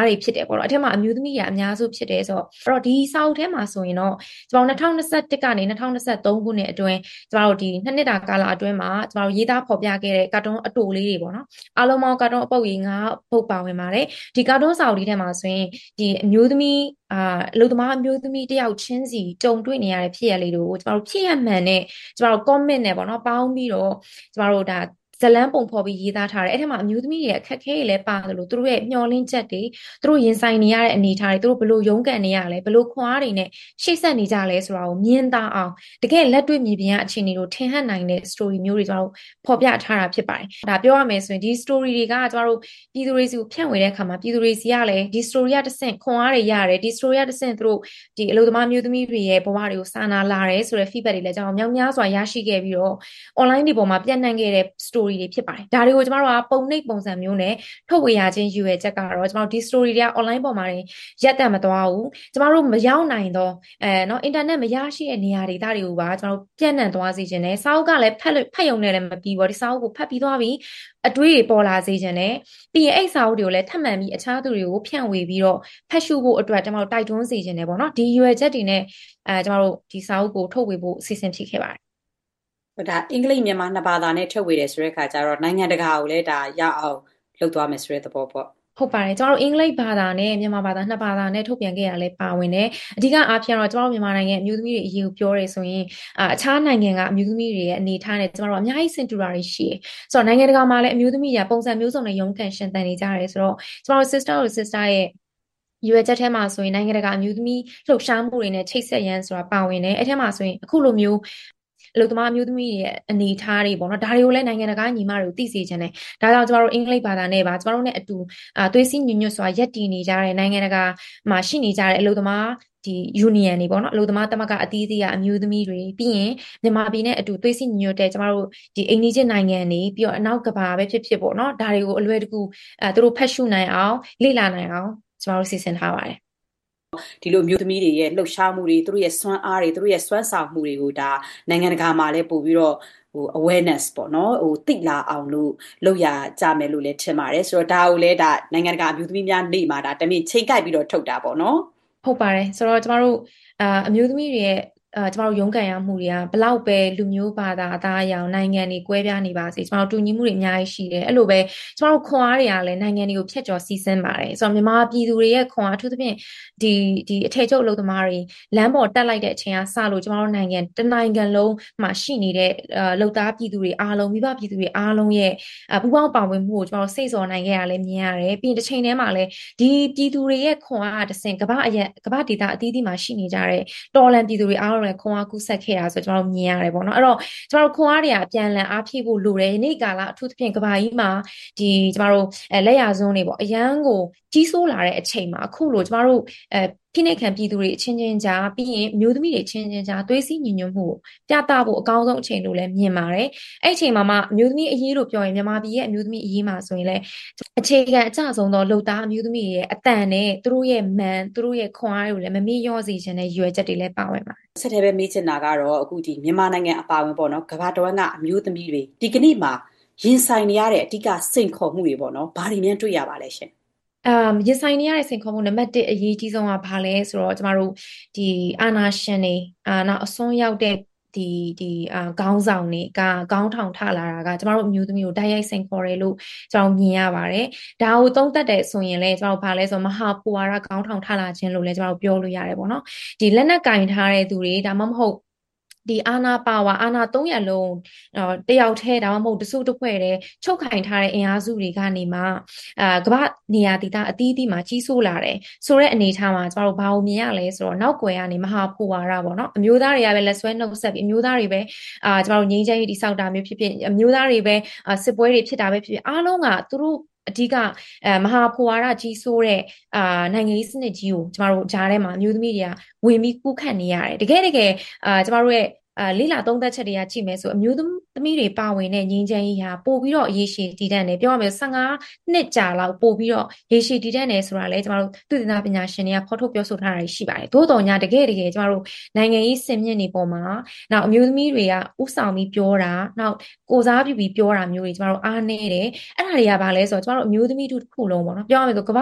တွေဖြစ်တယ်ပေါ့နော်အထက်မှာအမျိုးသမီးတွေအများစုဖြစ်တယ်ဆိုတော့အဲ့တော့ဒီစာအုပ်ထဲမှာဆိုရင်တော့ကျမတို့2021ကနေ2023ခုနှစ်အတွင်းကျမတို့ဒီ2နှစ်တာကာလအတွင်းမှာကျမတို့ရေးသားဖော်ပြခဲ့တဲ့ကာတွန်းအတူလေးတွေပေါ့နော်အားလုံးပေါင်းကာတွန်းအပုပ်ကြီး9ပုပ်ပါဝင်ပါတယ်ဒီကာတွန်းစာအုပ်လေးထဲမှာဆိုရင်ဒီအမျိုးသမီးအလုပ်သမားအမျိုးသမီးတယောက်ချင်းစီကြုံတွေ့နေရတဲ့ဖြစ်ရလေးတွေကိုကျမတို့ဖြစ်ရမှန်နဲ့ကျမတို့ comment နဲ့ပေါ့နော်ပေါင်းပြီးတော့ကျမတို့ဒါဇလန်းပုံဖော်ပြီးရေးသားထားတယ်အဲ့ထက်မှာအမျိုးသမီးတွေအခက်အခဲတွေလည်းပါတယ်လို့သူတို့ရဲ့မျှော်လင့်ချက်တွေသူတို့ရင်ဆိုင်နေရတဲ့အနေအထားတွေသူတို့ဘယ်လိုရုန်းကန်နေရလဲဘယ်လိုခွန်အားတွေနဲ့ရှေ့ဆက်နေကြလဲဆိုတာကိုမြင်သာအောင်တကယ်လက်တွေ့မြေပြင်ကအခြေအနေကိုထင်ဟပ်နိုင်တဲ့ story မျိုးတွေကျမတို့ဖော်ပြထားတာဖြစ်ပါတယ်ဒါပြောရမယ်ဆိုရင်ဒီ story တွေကကျမတို့ပြည်သူတွေစီကိုဖြန့်ဝေတဲ့အခါမှာပြည်သူတွေစီကလည်းဒီ story ကတစ်ဆင့်ခွန်အားတွေရတယ်ဒီ story ကတစ်ဆင့်သူတို့ဒီအလုပ်သမားမျိုးသမီးတွေရဲ့ဘဝတွေကိုစာနာလာတယ်ဆိုတဲ့ feedback တွေလည်းကျွန်တော်များများစွာရရှိခဲ့ပြီးတော့ online တွေပေါ်မှာပြန့်နှံ့ခဲ့တဲ့ story တွေဖြစ်ပါတယ်ဒါတွေကိုကျမတို့ကပုံနှိပ်ပုံစံမျိုးနဲ့ထုတ်ဝေရခြင်းယူရချက်ကတော့ကျမတို့ဒီ story တွေက online ပေါ်မှာရက်တံမသွားဘူးကျမတို့မရောက်နိုင်တော့เนาะ internet မရရှိတဲ့နေရာတွေဒါတွေကိုပါကျမတို့ပြန့်နှံ့သွားစေခြင်းနဲ့စာအုပ်ကလည်းဖတ်ရုံနဲ့လည်းမပြီးဘူးဒီစာအုပ်ကိုဖတ်ပြီးသွားပြီးအတွေးတွေပေါ်လာစေခြင်းနဲ့ပြီးရင်အဲ့စာအုပ်တွေကိုလည်းထပ်မံပြီးအခြားသူတွေကိုဖြန့်ဝေပြီးတော့ဖတ်ရှုဖို့အတွက်ကျမတို့တိုက်တွန်းစေခြင်းနဲ့ပေါ့နော်ဒီရွယ်ချက်တွေနဲ့ကျမတို့ဒီစာအုပ်ကိုထုတ်ဝေဖို့အစီအစဉ်ဖြစ်ခဲ့ပါတယ်ဒါအင်္ဂလိပ်မြန်မာနှစ်ဘာသာနဲ့ထုတ်ဝေတယ်ဆိုတဲ့အခါကျတော့နိုင်ငံတကာကိုလည်းဒါရအောင်လုပ်သွားမယ်ဆိုတဲ့သဘောပေါ့ဟုတ်ပါတယ်ကျမတို့အင်္ဂလိပ်ဘာသာနဲ့မြန်မာဘာသာနှစ်ဘာသာနဲ့ထုတ်ပြန်ခဲ့ရလဲပါဝင်တယ်အဓိကအားဖြင့်တော့ကျမတို့မြန်မာနိုင်ငံအမျိုးသမီးတွေအရေးကိုပြောရဲဆိုရင်အခြားနိုင်ငံကအမျိုးသမီးတွေရဲ့အနေအထားနဲ့ကျမတို့အများကြီးစင်တူတာတွေရှိတယ်ဆိုတော့နိုင်ငံတကာမှာလည်းအမျိုးသမီးတွေပုံစံမျိုးစုံနဲ့ရုန်းကန်ရှင်သန်နေကြတယ်ဆိုတော့ကျမတို့ sister ရဲ့ရွေးချက်ထဲမှာဆိုရင်နိုင်ငံတကာအမျိုးသမီးလှုပ်ရှားမှုတွေနဲ့ချိတ်ဆက်ရန်ဆိုတာပါဝင်တယ်အဲ့ထဲမှာဆိုရင်အခုလိုမျိုးအလုပ်သမားအမျိုးသမီးရဲ့အနေအထားတွေပေါ့နော်ဒါတွေကိုလည်းနိုင်ငံတကာညီမတွေကိုသိစေချင်တယ်ဒါကြောင့်ကျမတို့အင်္ဂလိပ်ဘာသာနဲ့ပါကျမတို့နဲ့အတူသွေးစည်းညီညွတ်စွာရပ်တည်နေကြတဲ့နိုင်ငံတကာမှာရှိနေကြတဲ့အလုပ်သမားဒီ union တွေပေါ့နော်အလုပ်သမားသမဂ္ဂအသီးသီးကအမျိုးသမီးတွေပြီးရင်မြန်မာပြည်နဲ့အတူသွေးစည်းညီညွတ်တဲ့ကျမတို့ဒီအိမ်နီးချင်းနိုင်ငံတွေပြီးတော့အနောက်ကဘာပဲဖြစ်ဖြစ်ပေါ့နော်ဒါတွေကိုအလွယ်တကူသူတို့ဖတ်ရှုနိုင်အောင်လေ့လာနိုင်အောင်ကျမတို့စီစဉ်ထားပါတယ်ဒီလိုမျိုးသမီးတွေရဲ့လှုပ်ရှားမှုတွေသူတို့ရဲ့စွမ်းအားတွေသူတို့ရဲ့စွမ်းဆောင်မှုတွေကိုဒါနိုင်ငံတကာမှာလည်းပို့ပြီးတော့awareness ပေါ့နော်သိလာအောင်လို့လုပ်ရကြမယ်လို့လည်းထင်ပါတယ်ဆိုတော့ဒါကိုလည်းဒါနိုင်ငံတကာအမျိုးသမီးများနေ့မှာဒါတမင်ချိန်ကိုက်ပြီးတော့ထုတ်တာပေါ့နော်ဟုတ်ပါတယ်ဆိုတော့ကျမတို့အမျိုးသမီးတွေရဲ့ကျမတို့ရုန်းကန်ရမှုတွေကဘလောက်ပဲလူမျိုးဘာသာအသားအရောင်နိုင်ငံတွေကွဲပြားနေပါစေကျမတို့တူညီမှုတွေအများကြီးရှိတယ်အဲ့လိုပဲကျမတို့ခွန်အားတွေကလည်းနိုင်ငံတွေကိုဖျက်ကျော်စီးဆင်းပါတယ်ဆိုတော့မြန်မာပြည်သူတွေရဲ့ခွန်အားအထူးသဖြင့်ဒီအထည်ချုပ်အလုပ်သမားတွေလမ်းပေါ်တက်လိုက်တဲ့အချိန်ကစလို့ကျမတို့နိုင်ငံတနိုင်ငံလုံးမှာရှိနေတဲ့လုပ်သားပြည်သူတွေအားလုံးမိဘပြည်သူတွေအားလုံးရဲ့ပူးပေါင်းပါဝင်မှုကိုကျမတို့စိတ်စော်နိုင်ခဲ့ရလဲမြင်ရတယ်ပြီးရင်တစ်ချိန်တည်းမှာလည်းဒီပြည်သူတွေရဲ့ခွန်အားတစ်ဆင့်ကမ္ဘာဒေသအသီးသီးမှာရှိနေကြတဲ့တော်လန်ပြည်သူတွေအားလုံးခွန်အားကူးဆက်ခဲ့တာဆိုကျွန်တော်တို့မြင်ရတယ်ပေါ့နော်အဲ့တော့ကျွန်တော်တို့ခွန်အားတွေကအပြန်လည်အားဖြည့်ဖို့လိုတယ်ဒီနေ့ကာလအထူးသဖြင့်ကဘာကြီးမှာဒီကျွန်တော်တို့လက်ရစွန်းတွေပေါ့အရန်ကိုကြီးစိုးလာတဲ့အချိန်မှာအခုလိုကျွန်တော်တို့ဖိနှိပ်ခံပြည်သူတွေအချင်းချင်းကြားပြီးရင်မျိုးသမီးတွေအချင်းချင်းကြားသွေးစည်းညီညွတ်မှုပြသဖို့အကောင်းဆုံးအချိန်လို့လည်းမြင်ပါတယ်အဲ့အချိန်မှာမှအမျိုးသမီးအရေးလို့ပြောရင်မြန်မာပြည်ရဲ့အမျိုးသမီးအရေးမှာဆိုရင်လည်းအခြေခံအကျဆုံးသောလုပ်သားအမျိုးသမီးတွေရဲ့အတန်နဲ့သူတို့ရဲ့မန်သူတို့ရဲ့ခွန်အားတွေကိုလည်းမမေ့လျော့စေချင်တဲ့ရွယ်ချက်တွေလည်းပါဝင်ပါတယ်ဆက်တဲ့ပဲမေးချင်တာကတော့အခုဒီမြန်မာနိုင်ငံအပါအဝင်ပေါ့နော်ကမ္ဘာတစ်ဝန်းကအမျိုးသမီးတွေဒီကနေ့မှာရင်ဆိုင်နေရတဲ့အဓိကစိန်ခေါ်မှုတွေပေါ့နော်ဘာတွေများတွေ့ရပါလဲရှင်ရင်ဆိုင်နေရတဲ့စိန်ခေါ်မှုနံပါတ်1အရေးကြီးဆုံးကဘာလဲဆိုတော့ကျမတို့ဒီအာဏာရှင်တွေနောက်အစွန်းရောက်တဲ့ဒီခေါင်းဆောင်တွေကခေါင်းထောင်ထလာတာကကျမတို့အမျိုးသမီးကိုတိုက်ရိုက်စိန်ခေါ်တယ်လို့ကျွန်တော်မြင်ရပါတယ်။ဒါကိုသုံးသပ်တယ်ဆိုရင်လည်းကျွန်တော်ဘာလဲဆိုမဟာပူဝါဒခေါင်းထောင်ထလာခြင်းလို့လည်းကျွန်တော်ပြောလို့ရတယ်ပေါ့နော်။ဒီလက်နက်ကင်ထားတဲ့သူတွေဒါမှမဟုတ်ဒီအာနာပါဝါအာနာ300လုံးတယောက်ထဲဒါမှမဟုတ်တစုတစ်ဖွဲ့တည်းချုပ်ခိုင်ထားတဲ့အင်အားစုတွေကနေမှကမ္ဘာနေရာဒေသအသီးသီးမှာကြီးစိုးလာတယ်ဆိုတဲ့အနေအထားမှာကျမတို့ဘာကိုမြင်ရလဲဆိုတော့နောက်ွယ်ကနေမဟာဘူဝါဒပေါ့နော်အမျိုးသားတွေကပဲလက်ဆွဲနှုတ်ဆက်ပြီးအမျိုးသားတွေပဲကျမတို့ငြိမ်းချမ်းရေးတိစောက်တာမျိုးဖြစ်ဖြစ်အမျိုးသားတွေပဲစစ်ပွဲတွေဖြစ်တာပဲဖြစ်ဖြစ်အားလုံးကသူတို့အဓိကမဟာဖွာရကြီးဆိုးတဲ့နိုင်ငံရေးစနစ်ကြီးကိုကျမတို့ဂျားထဲမှာအမျိုးသမီးတွေကဝင်ပြီးကူးခတ်နေရတယ်တကယ်ကျမတို့ရဲ့လေးလာသုံးသက်ချက်တွေကကြည့်မယ်ဆိုအမျိုးသမီးတွေပါဝင်တဲ့ငြိမ်းချမ်းရေးဟာပို့ပြီးတော့ရေရှည်တည်တံ့တယ်ပြောရမယ်15နှစ်ကြာလောက်ပို့ပြီးတော့ရေရှည်တည်တံ့တယ်ဆိုတာလဲကျမတို့သုတေသနပညာရှင်တွေကဖော်ထုတ်ပြောဆိုထားတာရှိပါတယ်သို့တော်ညာတကယ်ကျမတို့နိုင်ငံရေးစင်မြင့်နေပေါ်မှာနောက်အမျိုးသမီးတွေကဥဆောင်ပြီးပြောတာနောက်ကိုစားပြုပြီးပြောတာမျိုးတွေကျမတို့အားနည်းတယ်အဲ့ဒါတွေကဘာလဲဆိုတော့ကျမတို့အမျိုးသမီးတို့တစ်ခုလုံးပေါ့နော်ပြောရမယ်ဆိုကမ္ဘာ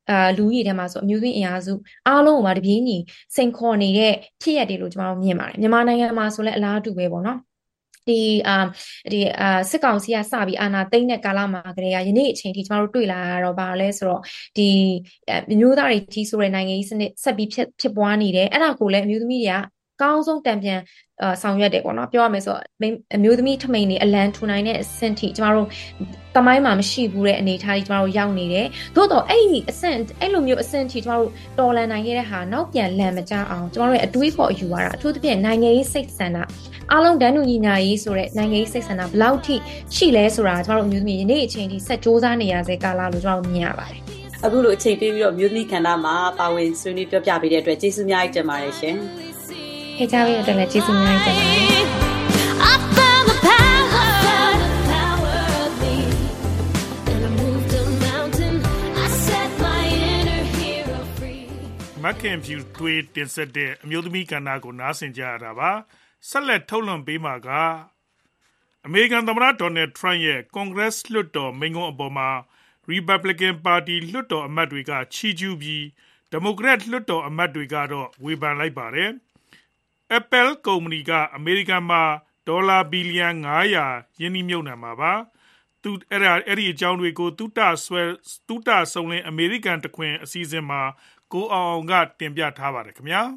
လူကြီးထဲမှာဆိုအမျိုးသမီးအင်အားစုအားလုံးကိုပါတပြေးညီစိန်ခေါ်နေတဲ့ဖြစ်ရပ်တွေလို့ကျမတို့မြင်ပါတယ်မြန်မာနိုင်ငံမှာဆိုလည်းအလားတူပဲပေါ့နော်ဒီစစ်ကောင်စီကစပြီးအာဏာသိမ်းတဲ့ကာလမှာကလေးကယနေ့အချိန်ထိကျမတို့တွေ့လာရတော့ပါလဲဆိုတော့ဒီမျိုးသားတွေကြီးဆိုတဲ့နိုင်ငံရေးစနစ်ဆက်ပြီးဖြစ်ပွားနေတယ်အဲ့ဒါကိုလည်းအမျိုးသမီးတွေကကောင်းဆုံးတံပြန်ဆောင်ရွက်တယ်ပေါ့နော်ပြောရမယ်ဆိုတော့အမျိုးသမီးထမိန်တွေအလံထူနိုင်တဲ့အဆင့်ထိကျမတို့တမိုင်းမှာမရှိဘူးတဲ့အနေအထားကြီးကျမတို့ရောက်နေတယ်သို့တော့အဲ့လိုမျိုးအဆင့်ထိကျမတို့တော်လန်နိုင်ခဲ့တဲ့ဟာနောက်ပြန်လန်မကြအောင်ကျမတို့ရဲ့အတွေးခေါ်အယူဝါဒအထူးသဖြင့်နိုင်ငံရေးစိတ်ဆန္ဒအားလုံးတန်းတူညီညာရေးဆိုတဲ့နိုင်ငံရေးစိတ်ဆန္ဒဘယ်လောက်ထိရှိလဲဆိုတာကျမတို့အမျိုးသမီးယနေ့အချိန်ထိဆက်စ조사နေရစေကာလလို့ကျမတို့မြင်ရပါတယ်အခုလိုအချိန်ပေးပြီးတော့မျိုးသမီးခန္ဓာမှာပါဝင်ဆွေးနွေးပြောပြပေးတဲ့အတွက်ကျေးဇူးအများကြီးတင်ပါတယ်ရှင်ခေချာပေးတဲ့အတွက်လည်းကျေးဇူးအများကြီးတင်ပါတယ်မက်ခင်ဖြူတွေးတင်ဆက်တဲ့အမျိုးသမီးကဏ္ဍကိုနားဆင်ကြရတာပါဆက်လက်ထုတ်လွှင့်ပေးမှာကအမေရိကန်သမ္မတဒေါ်နယ်ထရန့်ရဲ့ Congress လွှတ်တော်မိန့်ခွန်းအပေါ်မှာ Republican Party လွှတ်တော်အမတ်တွေကချီးကျူးပြီး Democrat လွှတ်တော်အမတ်တွေကတော့ဝေဖန်လိုက်ပါတယ်။ Apple ကုမ္ပဏီကအမေရိကန်မှာဒေါ်လာဘီလီယံ900ရင်းနှီးမြှုပ်နှံမှာပါ။အဲ့ဒီအကြောင်းတွေကိုသုတဆုံလင်းအမေရိကန်တခွင်အစည်းအဝေးမှာကိုအောင်ကတင်ပြထားပါတယ်ခင်ဗျာ။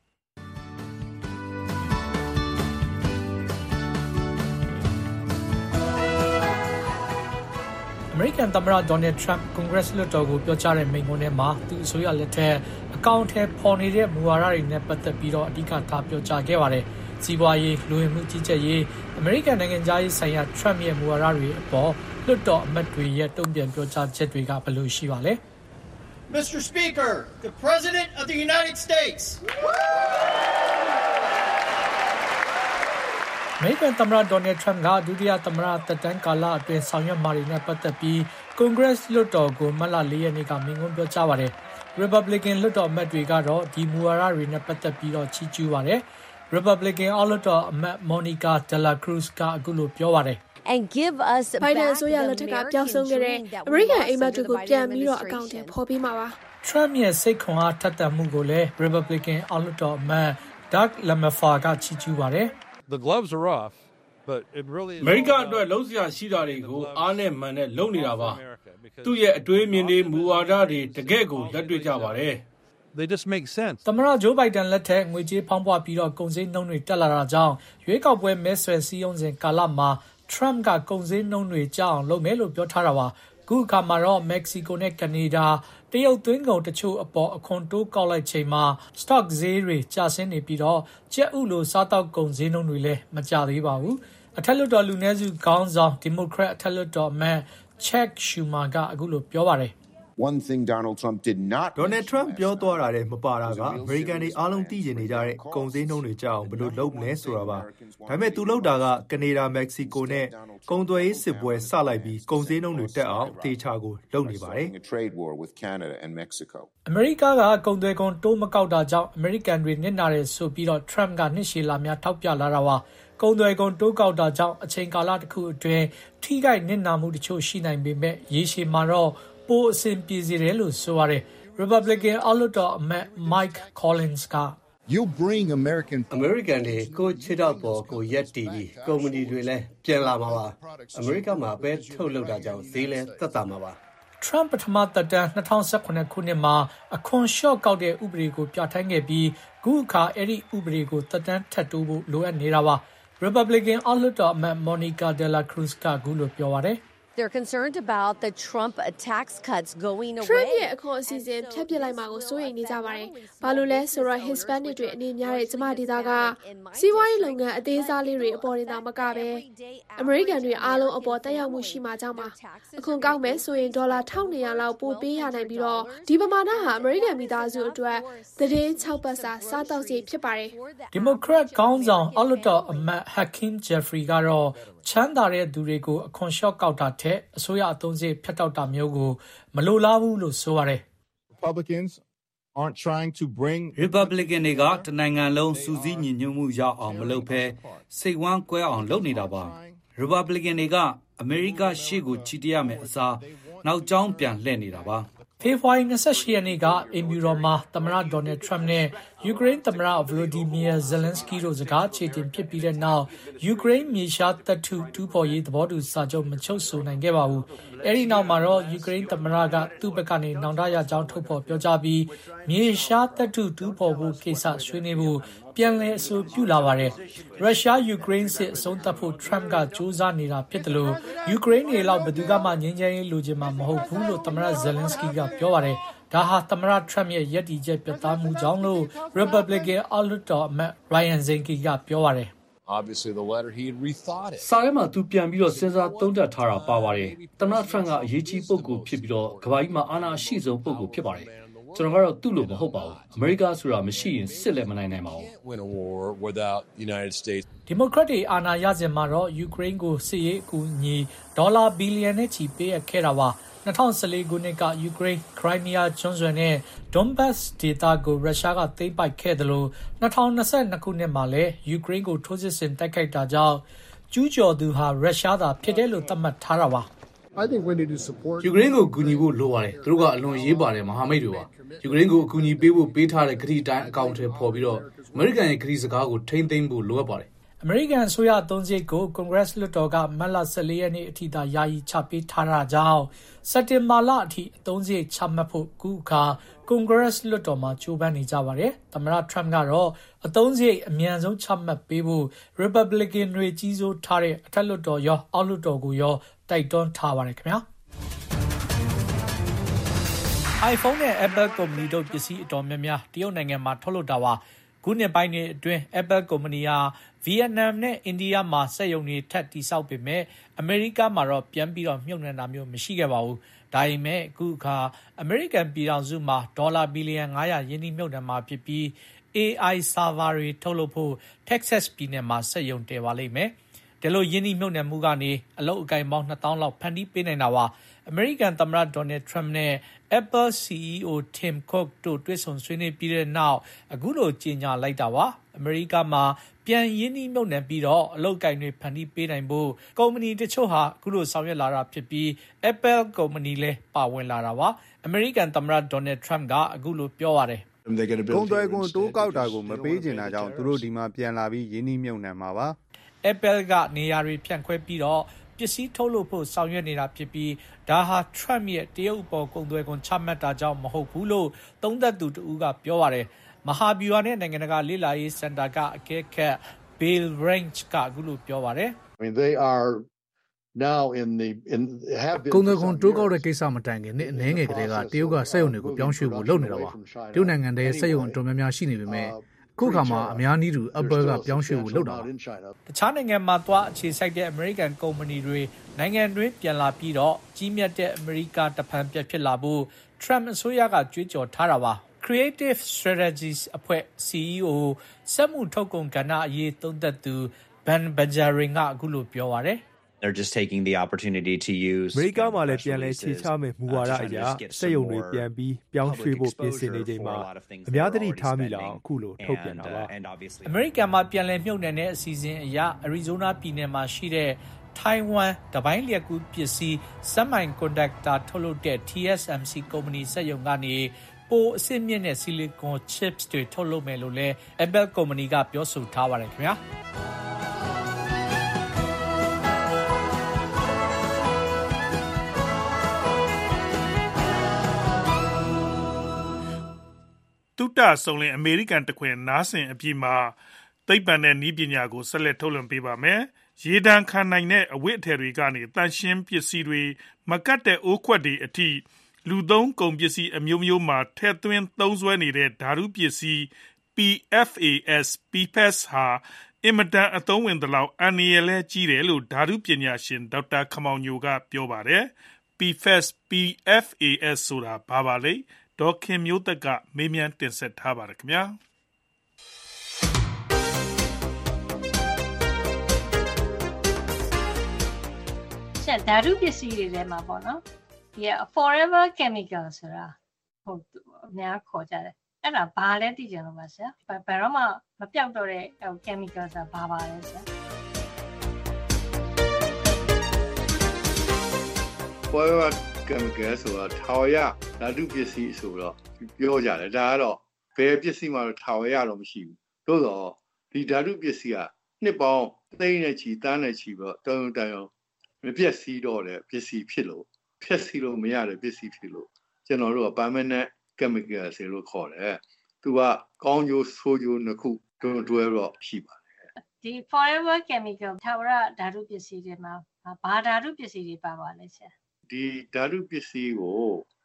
အမေရိကန်သမ္မတဒေါ်နယ်ထရန့်ကွန်ဂရက်လွှတ်တော်ကိုပြောကြားတဲ့မိန့်ခွန်းထဲမှာသူအစိုးရလက်ထက်အကောင့်ထဲပေါ်နေတဲ့မူဝါဒတွေနဲ့ပတ်သက်ပြီးတော့အဓိကထားပြောကြားခဲ့ပါတယ်။စီးပွားရေးလူဝင်မှုကြီးကြပ်ရေးအမေရိကန်နိုင်ငံသားရေးဆိုင်ရာထရန့်ရဲ့မူဝါဒတွေအပေါ်လွှတ်တော်အမတ်တွေရဲ့တုံ့ပြန်ပြောကြားချက်တွေကဘယ်လိုရှိပါလဲ။ Mr. Speaker, the President of the United States. အမေရိကန်သမ္မတဒေါ်နယ်ထရန့်ကဒုတိယသမ္မတသက်တမ်းကာလအတွင်းဆောင်ရွက်မှာတွေနဲ့ပတ်သက်ပြီးကွန်ဂရက်လွှတ်တော်ကိုမတ်လ4ရက်နေ့ကမိန့်ခွန်းပြောကြားပါတယ်။ Republican လွှတ်တော်အမတ်တွေကတော့ဒီမူဝါဒတွေနဲ့ပတ်သက်ပြီးတော့ချီးကျူးပါတယ်။ Republican အောက်လွှတ်တော်အမတ် Monica De La Cruz ကအခုလိုပြောပါတယ် And give us Biden ဆိုရလက်ထက်ကပျောက်ဆုံးခဲ့တဲ့အမေရိကန်အိမ်မက်တွေကိုပြန်ပြီးတော့အကောင့်ထဲပေါ်ပေးမှာပါ။ Trump ရဲ့စိတ်ခွန်အားထက်သန်မှုကိုလည်း Republican အောက်လွှတ်တော်အမတ် Doug Lamefar ကချီးကျူးပါတယ်။ The gloves are off, but it really is အမေရိကန်အတွက်လုံးစရာရှိတာတွေကိုအားနဲ့မှန်နဲ့လုပ်နေတာပါ။သူ့ရဲ့အတွေးမြင်တွေမူဝါဒတွေတကယ့်ကိုလက်တွေ့ကြပါတယ်။ They just make sense. သမ္မတဂျိုးဘိုင်ဒန်လက်ထက်ငွေကြေးဖောင်းပွားပြီးတော့ကုန်စည်နှုန်းတွေတက်လာတာကြောင့်ရွေးကောက်ပွဲမဲဆွယ်စည်းရုံးစဉ်ကာလမှာ Trump ကကုန်စည်နှုန်းတွေကျအောင်လုပ်မယ်လို့ပြောထားတာပါ။ခုအခါမှာတော့ Mexico နဲ့ Canada တရုတ်သွင်းကုန်တချို့အပေါ်အခွန်တိုးကောက်လိုက်ချိန်မှာ stock ဈေးတွေကျဆင်းနေပြီးတော့ကြက်ဥလိုစားတောက်ကုန်ဈေးနှုန်းတွေလည်းမကျသေးပါဘူး။အထက်လွှတ်တော်လူနည်းစုခေါင်းဆောင် Democrat အထက်လွှတ်တော်အမတ် Chuck Schumer ကအခုလိုပြောပါတယ်။ One thing Donald Trump did not Donald Trump ပြောသွားတာတဲ့မပါတာကအမေရိကန်တွေအားလုံးသိကျင်နေကြတဲ့ကုန်စည်နှုန်းတွေကြအောင်ဘယ်လိုလုပ်မလဲဆိုတာပါဒါပေမဲ့သူလုပ်တာကကနေဒါမက္ကဆီကိုနဲ့ကုန်သွယ်ရေးစစ်ပွဲစလိုက်ပြီးကုန်စည်နှုန်းတွေတက်အောင်တေချာကိုလုပ်နေပါတယ် trade war with Canada and Mexico အမေရိကကကုန်သွယ်ခွန်တိုးမကောက်တာကြောင့်အမေရိကန်တွေနစ်နာတယ်ဆိုပြီးတော့ Trump ကနှစ်ရှည်လာများထောက်ပြလာတာပါကုန်သွယ်ခွန်တိုးကောက်တာကြောင့်အချိန်ကာလတစ်ခုအတွင်းထိခိုက်နစ်နာမှုတချို့ရှိနိုင်ပေမဲ့ရေရှည်မှာတော့ပိုအဆင်ပြေစေတယ်လို့ဆိုရတယ် Republican အောက်လွှတ်တော်အမတ် Mike Collins က You bring American တွေကိုချစ်တော့ပေါ်ကိုရက်တီပြီးကုမ္ပဏီတွေလည်းပြန်လာမှာပါအမေရိကမှာပဲထုတ်လုပ်တာကြောင့်ဈေးလည်းသက်သာမှာပါ Trump ပထမသက်တမ်း2018ခုနှစ်မှာအခွန်လျှော့ကောက်တဲ့ဥပဒေကိုပြဋ္ဌာန်းခဲ့ပြီးခုအခါအဲ့ဒီဥပဒေကိုသက်တမ်းထပ်တိုးဖို့လိုအပ်နေတာပါ Republican အောက်လွှတ်တော်အမတ် Monica De La Cruz ကခုလိုပြောပါတယ် They're concerned about the Trump tax cuts going away. Trump ရဲ့အခွန်အစီအစဉ်ဖြတ်ပစ်လိုက်မှာကိုစိုးရိမ်နေကြပါတယ်။ဘာလို့လဲဆိုတော့ Hispanic တွေအနေများတဲ့ကျမဒေသကစီးပွားရေးလုပ်ငန်းအသေးစားလေးတွေအပေါ်နေတာမကပဲအမေရိကန်တွေအားလုံးအပေါ်တက်ရောက်မှုရှိမှာကြောင့်ပါ။အခွန်ကောက်မယ်ဆိုရင်ဒေါ်လာ1200လောက်ပိုပေးရနိုင်ပြီးတော့ဒီပမာဏဟာအမေရိကန်မိသားစုအတွက်သတင်း6ပတ်စာစားတောက်စီဖြစ်ပါတယ်။ Democrat ခေါင်းဆောင်အောက်လွှတ်တော်အမတ် Hakeem Jeffrey ကတော့ချမ်းသာတဲ့သူတွေကိုအခွန်လျှော့ကောက်တာထက်အစိုးရအသုံးစရိတ်ဖြတ်တောက်တာမျိုးကိုမလိုလားဘူးလို့ဆိုရတယ် Republicans aren't trying to bring Republican တွေကတနိုင်ငံလုံးစူးစီးညီညွတ်မှုရအောင်မလုပ်ဘဲစိတ်ဝမ်းကွဲအောင်လုပ်နေတာပါ Republican တွေကအမေရိကရှေ့ကိုချီတရမယ်အစားနောက်ကျောင်းပြန်လှည့်နေတာပါဖေဖော်ဝါရီ28ရက်နေ့ကအိမ်ဖြူတော်မှာသမ္မတဒေါ်နယ်ထရမ့်နဲ့ယူကရိန်းသမ္မတဗလိုဒီမီယာဇယ်လန်စကီတို့စကားခြေတင်ဖြစ်ပြီးတဲ့နောက်ယူကရိန်းမြေရှားတပ်ထုတူးဖော်ရေးသဘောတူစာချုပ်မချုပ်ဆိုနိုင်ခဲ့ပါဘူး။အဲဒီနောက်မှာတော့ယူကရိန်းသမ္မတကသူ့ဘက်ကနေနောင်တရကြောင်းထုတ်ဖော်ပြောကြားပြီးမြေရှားတပ်ထုတူးဖော်ဖို့ကိစ္စဆွေးနွေးဖို့ပြန်လည်အဆိုပြုလာပါတယ်။ရုရှားယူကရိန်းစစ်အဆုံးသတ်ဖို့ထရမ့်ကစူးစမ်းနေတာဖြစ်တယ်လို့ယူကရိန်းတွေလောက်ဘယ်သူကမှငြင်းချင်ရေးလိုချင်မှာမဟုတ်ဘူးလို့သမ္မတဇယ်လန်စကီကပြောပါတယ်။ဒါဟာသမ္မတထရမ့်ရဲ့ရည်တည်ချက်ပြသမှုကြောင့်လို့ Republican အောက်လွှတ်တော်အမတ် Ryan Zinke ကပြောပါတယ်။ Obviously the letter he had rethought it. စာထဲမှာသူပြန်ပြီးတော့စဉ်းစားသုံးသပ်ထားတာပါပါတယ်။သမ္မတထရမ့်ကအရေးကြီးပုဂ္ဂိုလ်ဖြစ်ပြီးတော့ကမ္ဘာကြီးမှာအာဏာအရှိဆုံးပုဂ္ဂိုလ်ဖြစ်ပါတယ်။ကျွန်တော်ကတော့သူ့လိုမဟုတ်ပါဘူး။အမေရိကဆိုတာမရှိရင်စစ်လည်းမနိုင်နိုင်ပါဘူး။ Win a war without the United States. ဒီမိုကရက်တွေအာဏာရစဉ်မှာတော့ယူကရိန်းကိုစစ်ရေးအကူအညီဒေါ်လာဘီလီယံနဲ့ချီပေးအပ်ခဲ့တာပါ2014ခုနှစ်ကယူကရိန်းခရိုင်းမီးယားကျွန်းဆွယ်နဲ့ဒွန်ဘတ်စ်ဒေသကိုရုရှားကသိမ်းပိုက်ခဲ့တယ်လို့2022ခုနှစ်မှာလည်းယူကရိန်းကိုထိုးစစ်ဆင်တိုက်ခိုက်တာကြောင့်ကျူးကျော်သူဟာရုရှားသာဖြစ်တယ်လို့သတ်မှတ်ထားတာပါယူကရိန်းကိုကူညီဖို့လိုပါတယ်သူတို့ကအလွန်ရေးပါတယ်မဟာမိတ်တွေပါယူကရိန်းကိုအကူအညီပေးဖို့ပေးထားတဲ့ဂရုတိုင်းအကောင့်ထဲပေါ်ပြီးတော့အမေရိကန်ရဲ့ဂရုစကားကိုထိမ့်သိမ်းဖို့လိုအပ်ပါတယ်အမေရိကန်အစိုးရအသုံးစရိတ်ကိုကွန်ဂရက်လွှတ်တော်ကမတ်လ14ရက်နေ့အထိသာယာယီချပေးထားတာကြောင့်စက်တင်ဘာလအထိအသုံးစရိတ်ချမှတ်ဖို့အခုအခါကွန်ဂရက်လွှတ်တော်မှာကြိုးပမ်းနေကြပါတယ်။သမ္မတထရမ့်ကတော့အသုံးစရိတ်အမြန်ဆုံးချမှတ်ပေးဖို့ Republican တွေကြီးစိုးထားတဲ့အထက်လွှတ်တော်ရောအောက်လွှတ်တော်ကိုရောတိုက်တွန်းထားပါတယ်ခင်ဗျာ။ iPhone နဲ့ Apple ကုမ္ပဏီတို့ပစ္စည်းအတော်များများတရုတ်နိုင်ငံမှာထုတ်လုပ်တာပါခုနှစ်ပိုင်းတွေအတွင်း Apple ကုမ္ပဏီဟာဗီယက်နမ်နဲ့အိန္ဒိယမှာစက်ရုံတွေထပ်တည်ဆောက်ပေမဲ့အမေရိကမှာတော့ပြန်ပြီးတော့မြုပ်နှံတာမျိုးမရှိခဲ့ပါဘူး။ဒါပေမဲ့အခုအခါအမေရိကန်ပြည်ထောင်စုမှာဒေါ်လာဘီလီယံ900ရင်းနှီးမြုပ်နှံမှာဖြစ်ပြီး AI ဆာဗာတွေထုတ်လုပ်ဖို့ Texas ပြည်နယ်မှာစက်ရုံတည်ပါလိမ့်မယ်။ဒီလိုရင်းနှီးမြုပ်နှံမှုကနေအလုပ်အကိုင်ပေါင်း2000လောက်ဖန်တီးပေးနိုင်တာပါ။အမေရိကန်သမ္မတဒေါ်နယ်ထရမ့်နဲ့ Apple CEO Tim Cook တို့တွေ့ဆုံဆွေးနွေးပြီးတဲ့နောက်အခုလိုကြေညာလိုက်တာပါအမေရိကမှာပြန်ရင်းနှီးမြုပ်နှံပြီးတော့အလုပ်ကိုင်တွေဖန်တီးပေးနိုင်ဖို့ကုမ္ပဏီတချို့ဟာအခုလိုဆောင်ရွက်လာတာဖြစ်ပြီး Apple ကုမ္ပဏီလည်းပါဝင်လာတာပါအမေရိကန်သမ္မတဒေါ်နယ်ထရမ့်ကအခုလိုပြောပါတယ်ကုန်သွယ်ခွန်တိုးကောက်တာကိုမပေးချင်တာကြောင့်သူတို့ဒီမှာပြန်လာပြီးရင်းနှီးမြုပ်နှံမှာပါ Apple ကနေရာတွေဖြန့်ခွဲပြီးတော့ပစ္စည်းထုတ်လုပ်ဖို့ဆောင်ရွက်နေတာဖြစ်ပြီးဒါဟာ Trump ရဲ့တရုတ်ပေါ်ကုန်သွယ်ခွန်ချမှတ်တာကြောင့်မဟုတ်ဘူးလို့သုံးသပ်သူတဦးကပြောပါတယ်မဟာဗျူဟာနဲ့နိုင်ငံတကာလေ့လာရေးစင်တာကအကဲခတ် Bill Range ကအခုလိုပြောပါတယ် they are now in the ကုန်သွယ်ခွန်တိုးကောက်တဲ့ကိစ္စမတိုင်ခင်နှစ်အနည်းငယ်ကလေးကတရုတ်ကစက်ရုံတွေကိုပြောင်းရွှေ့ဖို့လုပ်နေတာပါတရုတ်နိုင်ငံရဲ့စက်ရုံအတော်များများရှိနေပေမဲ့ခုခါမှာအများနည်းတူ Apple ကပြောင်းရွှေ့ဖို့လုပ်တာတခြားနိုင်ငံမှာသွားအခြေစိုက်တဲ့ American ကုမ္ပဏီတွေနိုင်ငံတွင်းပြန်လာပြီးတော့ကြီးမြတ်တဲ့ America တဖန်ပြတ်ဖြစ်လာဖို့ Trump အစိုးရကကြွေးကြော်ထားတာပါ Creative Strategies အဖွဲ့ CEO စက်မှုထုတ်ကုန်ကဏ္ဍအရေးသုံးသပ်သူ Ben Benjamin ကအခုလိုပြောပါတယ် They're just taking the opportunity to use အမေရိကမှာလည်းပြန်လဲခြေချမယ်မူဝါဒအရာစက်ရုံတွေပြန်ပြီးပြောင်းရွှေ့ဖို့ပြင်ဆင်နေချိန်မှာအများသတိထားမိလောက်အခုလိုထုတ်ပြန်တာပါအမေရိကန်မှာပြန်လဲမြုပ်နှံတဲ့အစီအစဉ်အရ Arizona ပြည်နယ်မှာရှိတဲ့ Taiwan တပိုင်းလျက်ကူးပစ္စည်း Semiconductor ထုတ်လုပ်တဲ့ TSMC ကုမ္ပဏီစက်ရုံကနေပိုအဆင့်မြင့်တဲ့ Silicon chips တွေထုတ်လုပ်မယ်လို့လည်း Apple ကုမ္ပဏီကပြောဆိုထားပါတယ်ခင်ဗျာတုတ္တဆုံလင်အမေရိကန်တခွင်နားဆင်အပြီးမှာသိပ္ပံနဲ့နည်းပညာကိုဆက်လက်ထုတ်လွှင့်ပေးပါမယ်။ရေဒဏ်ခံနိုင်တဲ့အဝတ်အထည်တွေကနေတန်ရှင်းပစ္စည်းတွေမကတ်တဲ့အိုးခွက်တွေအထိလူသုံးကုန်ပစ္စည်းအမျိုးမျိုးမှာထည့်သွင်းသုံးစွဲနေတဲ့ဓာတုပစ္စည်း PFAS ဟာအင်မတန်အသုံးဝင်သလောက်အန္တရာယ်လည်းကြီးတယ်လို့ဓာတုပညာရှင်ဒေါက်တာခမောင်ညိုကပြောပါတယ်။ PFAS ဆိုတာဘာပါလဲ။ဒေါ်ခင်မျိုးသက်ကမေးမြန်းတင်ဆက်ထားပါတယ်ခင်ဗျာဆက်ဓာတုပစ္စည်းတွေထဲမှာပေါ့နော်ဒီ forever chemical ဆိုတာဟုတ်အများခေါ်ကြတယ်အဲ့ဒါဘာလဲသိကြလို့ပါဆရာဘယ်တော့မှမပြောက်တော့တဲ့ chemical ဆိုတာဘာပါလဲဆရာ forever chemical ဆိုတာထာဝရဓာတုပစ္စည်းဆိုတော့ပြောကြတယ်ဒါကတော့ဘယ်ပစ္စည်းမှတော့ထာဝရတော့မရှိဘူးသို့တော့ဒီဓာတုပစ္စည်းကနှစ်ပေါင်းသိန်းနဲ့ချီတန်းနဲ့ချီပြီးတော့တိုင်မပြည့်စည်တော့တဲ့ပစ္စည်းဖြစ်လို့ဖြည့်စည်လို့မရတဲ့ပစ္စည်းဖြစ်လို့ကျွန်တော်တို့က permanent chemical ဆိုလို့ခေါ်တယ်သူကကောင်းကျိုးဆိုးကျိုးနှစ်ခုတွဲတော့ရှိပါတယ်ဒီ forever chemical ထာဝရဓာတုပစ္စည်းတွေမှာဘာဓာတုပစ္စည်းတွေပါပါလဲဆရာဒီဓာတုပစ္စည်းကို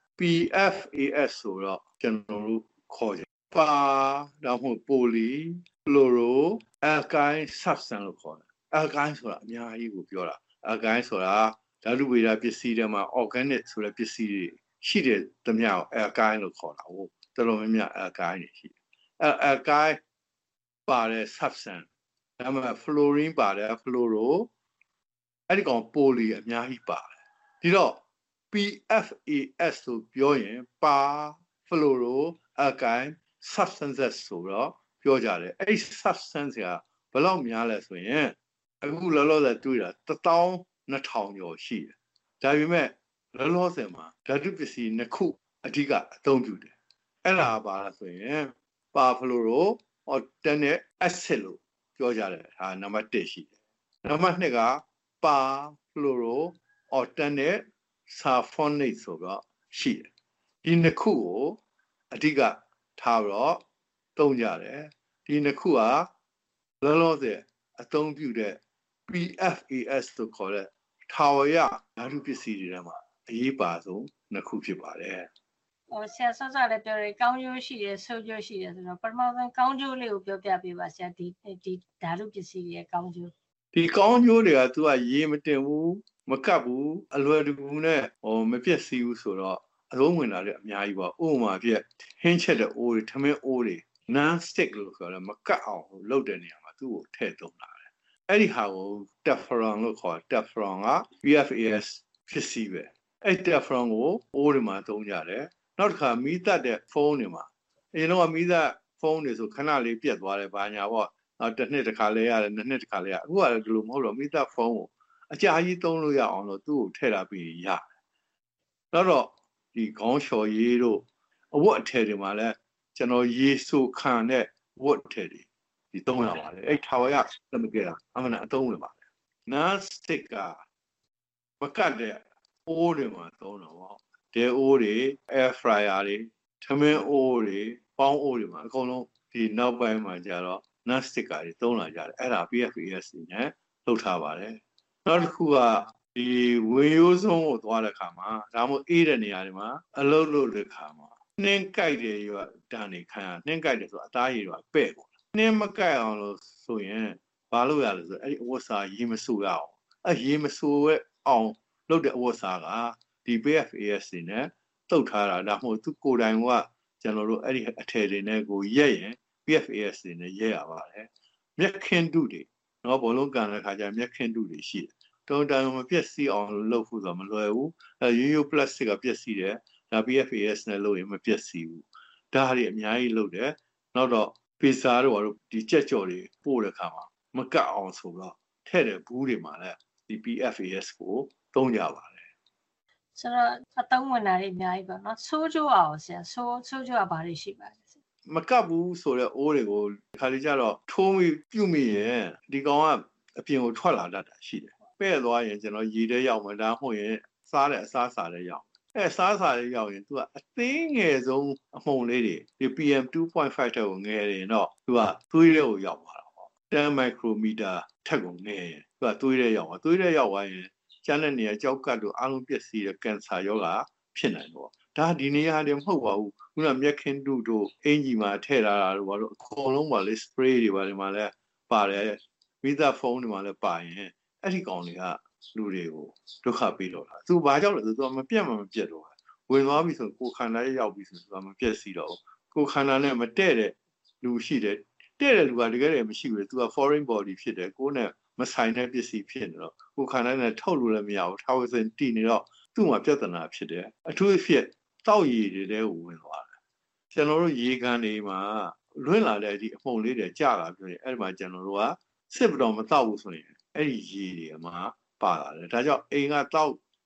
PFAS ဆိုတော့ကျွန်တော်တို့ခေါ်ကြပါတော့မဟုတ် poly fluoro alkyl substance လို့ခေါ်တယ် alkyl ဆိုတာအများကြီးကိုပြောတာ alkyl ဆိုတာဓာတုဗေဒပစ္စည်းတွေမှာ organic ဆိုတဲ့ပစ္စည်းတွေရှိတဲ့သမျှကို alkyl လို့ခေါ်တာဟုတ်တော်တော်များများ alkyl တွေရှိတယ်alkyl ပါတဲ့ substance ဒါမှ fluorine ပါတယ် fluoro အဲ့ဒီကောင် poly အများကြီးပါတယ်ဒီတော့ PFAS ဆိုပြောရင်ပါ fluoro alkyl substances ဆိုတော့ပြောကြတယ်အဲ့ substance ကဘယ်လောက်များလဲဆိုရင်အခုလောလောဆယ်တွေ့တာ12000ကျော်ရှိတယ်ဒါပေမဲ့လောလောဆယ်မှာဓာတုပစ္စည်းနှစ်ခုအဓိကအသုံးပြုတယ်အဲ့ဒါပါလားဆိုရင်ပါ fluoro organic acid လို့ပြောကြတယ်ဟာနံပါတ်1ရှိတယ်နံပါတ်2ကပါ fluoro organic sulfonate ဆိုတော့ရှိတယ်ဒီနှစ်ခုကိုအဓိကထားတော့သုံးကြတယ်ဒီနှစ်ခုကလောလောဆယ်အသုံးပြုတဲ့ PFAS လို့ခေါ်တဲ့ထာဝရဓာတုပစ္စည်းတွေထဲမှာအရေးပါဆုံးနှစ်ခုဖြစ်ပါတယ်ဆရာဆော့ဆော့လည်းပြောတယ်ကောင်းကျိုးရှိတယ်ဆိုးကျိုးရှိတယ်ဆိုတော့ပထမဆုံးကောင်းကျိုးလေးကိုပြောပြပေးပါဆရာဒီဓာတုပစ္စည်းတွေရဲ့ကောင်းကျိုးဒီကောင်းကျိုးတွေကသူကရေမတင်ဘူးမကပ်ဘူးအလွယ်တကူနဲ့မပြည့်စည်ဘူးဆိုတော့အလုံးဝင်လာတဲ့အများကြီးပါဥပမာပြဟင်းချက်တဲ့အိုးတွေထမင်းအိုးတွေ non stick လို့ခေါ်တယ်မကပ်အောင်လုပ်တဲ့နေရာမှာသူ့ကိုထည့်သုံးလာတယ်အဲ့ဒီဟာကို Teflon လို့ခေါ်တယ် Teflon က PFAS ဖြစ်စီပဲအဲ့ Teflon ကိုအိုးတွေမှာသုံးကြတယ်နောက်တစ်ခါမီးသတ်တဲ့ဖုန်းတွေမှာအရင်တော့မီးသတ်ဖုန်းတွေဆိုခဏလေးပြတ်သွားတယ်ဘာညာပေါ့တစ်နှစ်တစ်ခါလဲရတယ်နှစ်နှစ်တစ်ခါလဲရအခုကလည်းဒီလိုမဟုတ်တော့မီးသတ်ဖုန်းကိုအကြာကြီးသုံးလို့ရအောင်လို့သူ့ကိုထည့်ထားပြီးရတယ်နောက်တော့ဒီခေါင်းလျှော်ရည်တို့အဝတ်အထည်တွေမှာလည်းကျွန်တော်ရေဆိုခံတဲ့ဝတ်အထည်တွေဒီသုံးရပါတယ်အဲ့ထာဝရသမကေတာအမှန်အသုံးဝင်ပါတယ် non stick ကမကတ်တဲ့အိုးတွေမှာသုံးတော့ဗောတဲအိုးတွေ air fryer တွေထမင်းအိုးတွေပေါင်းအိုးတွေမှာအကုန်လုံးဒီနောက်ပိုင်းမှာကျတော့ non stick တွေသုံးလာကြတယ်အဲ့ဒါ PFAS နဲ့လုပ်ထားပါတယ်နောက်တစ်ခုကဒီဝင်ရိုးစုံကိုသွားတဲ့ခါမှာဒါမှမဟုတ်အေးတဲ့နေရာတွေမှာအလုပ်လုပ်တဲ့ခါမှာနှင်းကြိုက်တယ်ရောတန်းနေခံရနှင်းကြိုက်တယ်ဆိုအသားရည်တော့ပဲ့ပေါ့နှင်းမကြိုက်အောင်လို့ဆိုရင်ဘာလုပ်ရလဲဆိုအဲ့ဒီအဝတ်စားရေမဆူရအောင်အဲ့ရေမဆူရဲ့အောင်လုပ်တဲ့အဝတ်စားကဒီ PFAS တွေနဲ့တုတ်ထားတာဒါမှမဟုတ်သူကိုယ်တိုင်ကကျွန်တော်တို့အဲ့ဒီအထည်တွေနဲ့ကိုရက်ရင် PFAS တွေနဲ့ရက်ရပါတယ်မျက်ခင်းတုတွေနော်ဘောလုံးကန်တဲ့ခါကျမျက်ခင်းတုတွေရှိတယ်တုံတန်မပြည့်စည်အောင်လုပ်ဖို့ဆိုမလွယ်ဘူးရိုးရိုးပလတ်စတစ်ကပြည့်စည်တယ်ဒါ PFAS နဲ့လုပ်ရင်မပြည့်စည်ဘူးဒါတွေအများကြီးလုပ်တယ်နောက်တော့ပီဇာတို့ဒီကြက်ကြော်တွေပို့တဲ့ခါမှာမကတ်အောင်ဆိုတော့ထည့်တဲ့ဘူးတွေမှာလည်းဒီ PFAS ကိုသုံးကြပါတယ်ဆိုတော့အသုံးဝင်တာတွေအများကြီးပေါ့နော်ဆိုးကျိုးအောင်ဆရာဆိုးကျိုးကဘာတွေရှိပါလဲမကတ်ဘူးဆိုတဲ့အိုးတွေကိုခါလေးကျတော့ထိုးပြီးပြုတ်မိရင်ဒီကောင်ကအပြင်ကိုထွက်လာတတ်တာရှိတယ်ပဲ့သွားရင်ကျွန်တော်ရေထဲရောက်မှာဒါမှမဟုတ်ရင်စားတဲ့အစားအစာတွေရောက်စားစာတွေရောက်ရင်သူကအသေးငယ်ဆုံးအမှုန်လေးတွေဒီ PM 2.5 တက်ကိုငယ်ရင်တော့သူကသွေးထဲကိုရောက်သွားတာပေါ့10 micrometer ထက်ကိုငယ်ရင်သူကသွေးထဲရောက်သွားသွေးထဲရောက်သွားရင်ကျန်တဲ့နေရာကြောက်ကတ်တို့အလုံးပျက်စီးတဲ့ကင်ဆာရောဂါဖြစ်နိုင်တော့ဒါဒီနေရာတွေမဟုတ်ပါဘူးခုနမျက်ခင်းတုတို့အင်ဂျီမှာထည့်ထားတာတို့ဘာလို့အကုန်လုံးပါလေ spray တွေပါဒီမှာလည်းပါတယ်မိသားဖုန်းတွေမှာလည်းပါရင်အဲ့ဒီကောင်တွေကလူတွေကိုဒုက္ခပေးတော့တာသူဘာကြောင့်လဲဆိုတော့မပြတ်တော့ဝင်သွားပြီဆိုကိုခန္ဓာရဲ့ရောက်ပြီဆိုတော့မပြတ်စီတော့ကိုခန္ဓာနဲ့မတည့်တဲ့လူရှိတယ်တဲ့တဲ့လူကတကယ်တည်းမရှိဘူးသူက foreign body ဖြစ်တယ်ကိုယ်နဲ့မဆိုင်တဲ့ပစ္စည်းဖြစ်နေတော့ကိုခန္ဓာနဲ့ထုတ်လို့လည်းမရဘူးထာဝရတည်နေတော့သူ့မှာပြဿနာဖြစ်တယ်အထူးအဖြစ်တောက်ရည်တွေထဲကိုဝင်သွားတယ်ကျွန်တော်တို့ရေကန်တွေမှာလွင့်လာတဲ့ဒီအမှုန်လေးတွေကြာလာပြောရင်အဲ့ဒီမှာကျွန်တော်တို့ကစစ်ပတော်မတောက်ဘူးဆိုရင်အဲ့ဒီရေတွေမှာပါလာတယ်ဒါကြောင့်အိမ်ကတောက်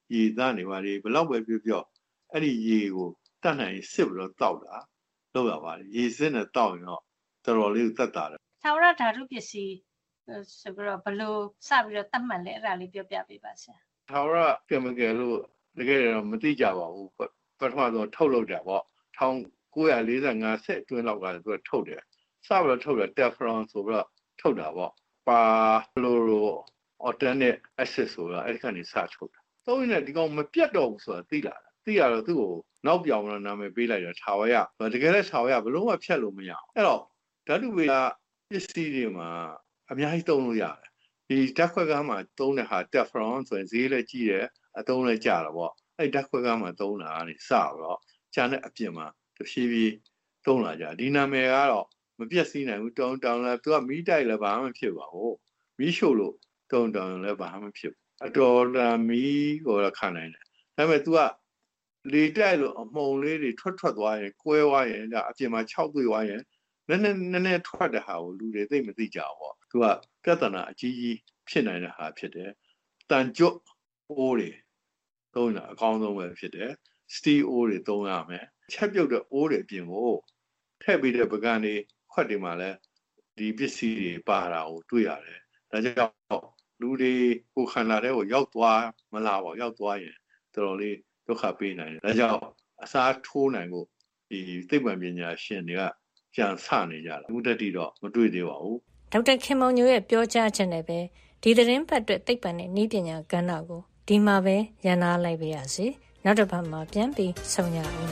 ရေသားနေပါလေဘလောက်ပဲပြောအဲ့ဒီရေကိုတတ်နိုင်စစ်ပြီးတော့တောက်တာလောက်ရပါတယ်ရေစစ်နဲ့တောက်ရင်တော့တော်တော်လေးသက်သာတယ်သာဝရဓာတုပစ္စည်းဆိုပြီးတော့ဘလို့စပြီးတော့တတ်မှတ်လဲအဲ့ဒါလေးပြောပြပေးပါဆရာသာဝရ chemical လို့တကယ်တော့မသိကြပါဘူးပထမဆုံးထုတ်လုပ်တာပေါ့1945ဆက်အတွင်းလောက်ကသူကထုတ်တယ်စပြီးတော့ထုတ်တယ် Teflon ဆိုပြီးတော့ထုတ်တာပေါ့ပါလိုရိုalternate acid ဆိုတာအဲ့ဒီကနေစထုတ်တာသုံးရင်လည်းဒီကောင်မပြတ်တော့ဘူးဆိုတာသိလာတာသိရတော့သူ့ကိုနောက်ပြောင်တော့နာမည်ပေးလိုက်တာထာဝရတကယ်လည်းထာဝရဘလို့မှဖြတ်လို့မရအောင်အဲ့တော့ဓာတုဝေဒပစ္စည်းတွေမှာအများကြီးသုံးလို့ရတယ်ဒီဓာတ်ခွက်ကမ်းမှာသုံးတဲ့ဟာ Teflon ဆိုရင်ဈေးလည်းကြီးတယ်အသုံးလည်းကျတာပေါ့အဲ့ဓာတ်ခွက်ကမ်းမှာသုံးတာကနေစတော့ကျန်တဲ့အပြင်မှာတဖြည်းဖြည်းသုံးလာကြဒီနာမည်ကတော့မပြတ်စည်းနိုင်ဘူးတောင်းလည်းသူကမီးတိုက်လည်းဘာမှမဖြစ်ပါဘူးမီးရှို့လို့တောင်းလည်းဘာမှမဖြစ်ဘူးအတော်လာမီးကိုလည်းခံနိုင်တယ်ဒါပေမဲ့ तू ကလေတိုက်လို့အမှုံလေးတွေထွက်သွားရင်ကွဲသွားရင်ဒါအပြင်မှာ6တွေ့သွားရင်နည်းနည်းထွက်တဲ့ဟာကိုလူတွေသိမသိကြဘူးပေါ့ तू ကပြဿနာအကြီးကြီးဖြစ်နိုင်တဲ့ဟာဖြစ်တယ်တန်ကြွအိုးတွေသုံးတာအကောင်းဆုံးပဲဖြစ်တယ်စတီအိုးတွေသုံးရမယ်ချက်ပြုတ်တဲ့အိုးတွေအပြင်ကိုထည့်ပြီးတဲ့ပကံတွေခွက်တွေမှာလည်းဒီပစ္စည်းတွေပါတာကိုတွေ့ရတယ်ဒါကြောင့်လူတွေကိုခန္ဓာထဲကိုရောက်သွားမလားပေါ့ရောက်သွားရင်တော်တော်လေးဒုက္ခပေးနိုင်တယ်ဒါကြောင့်အစားထိုးနိုင်ဖို့ဒီသိပ္ပံပညာရှင်တွေကကြံစနေကြတာအခုတတိတော့မတွေ့သေးပါဘူးဒေါက်တာခင်မောင်ညိုရဲ့ပြောကြားချက်နဲ့ပဲဒီသတင်းပတ်အတွက်သိပ္ပံနဲ့နည်းပညာကဏ္ဍကိုဒီမှာပဲရန်နာလိုက်ပါရစေနောက်တစ်ပတ်မှာပြန်ပြီးဆုံရအောင်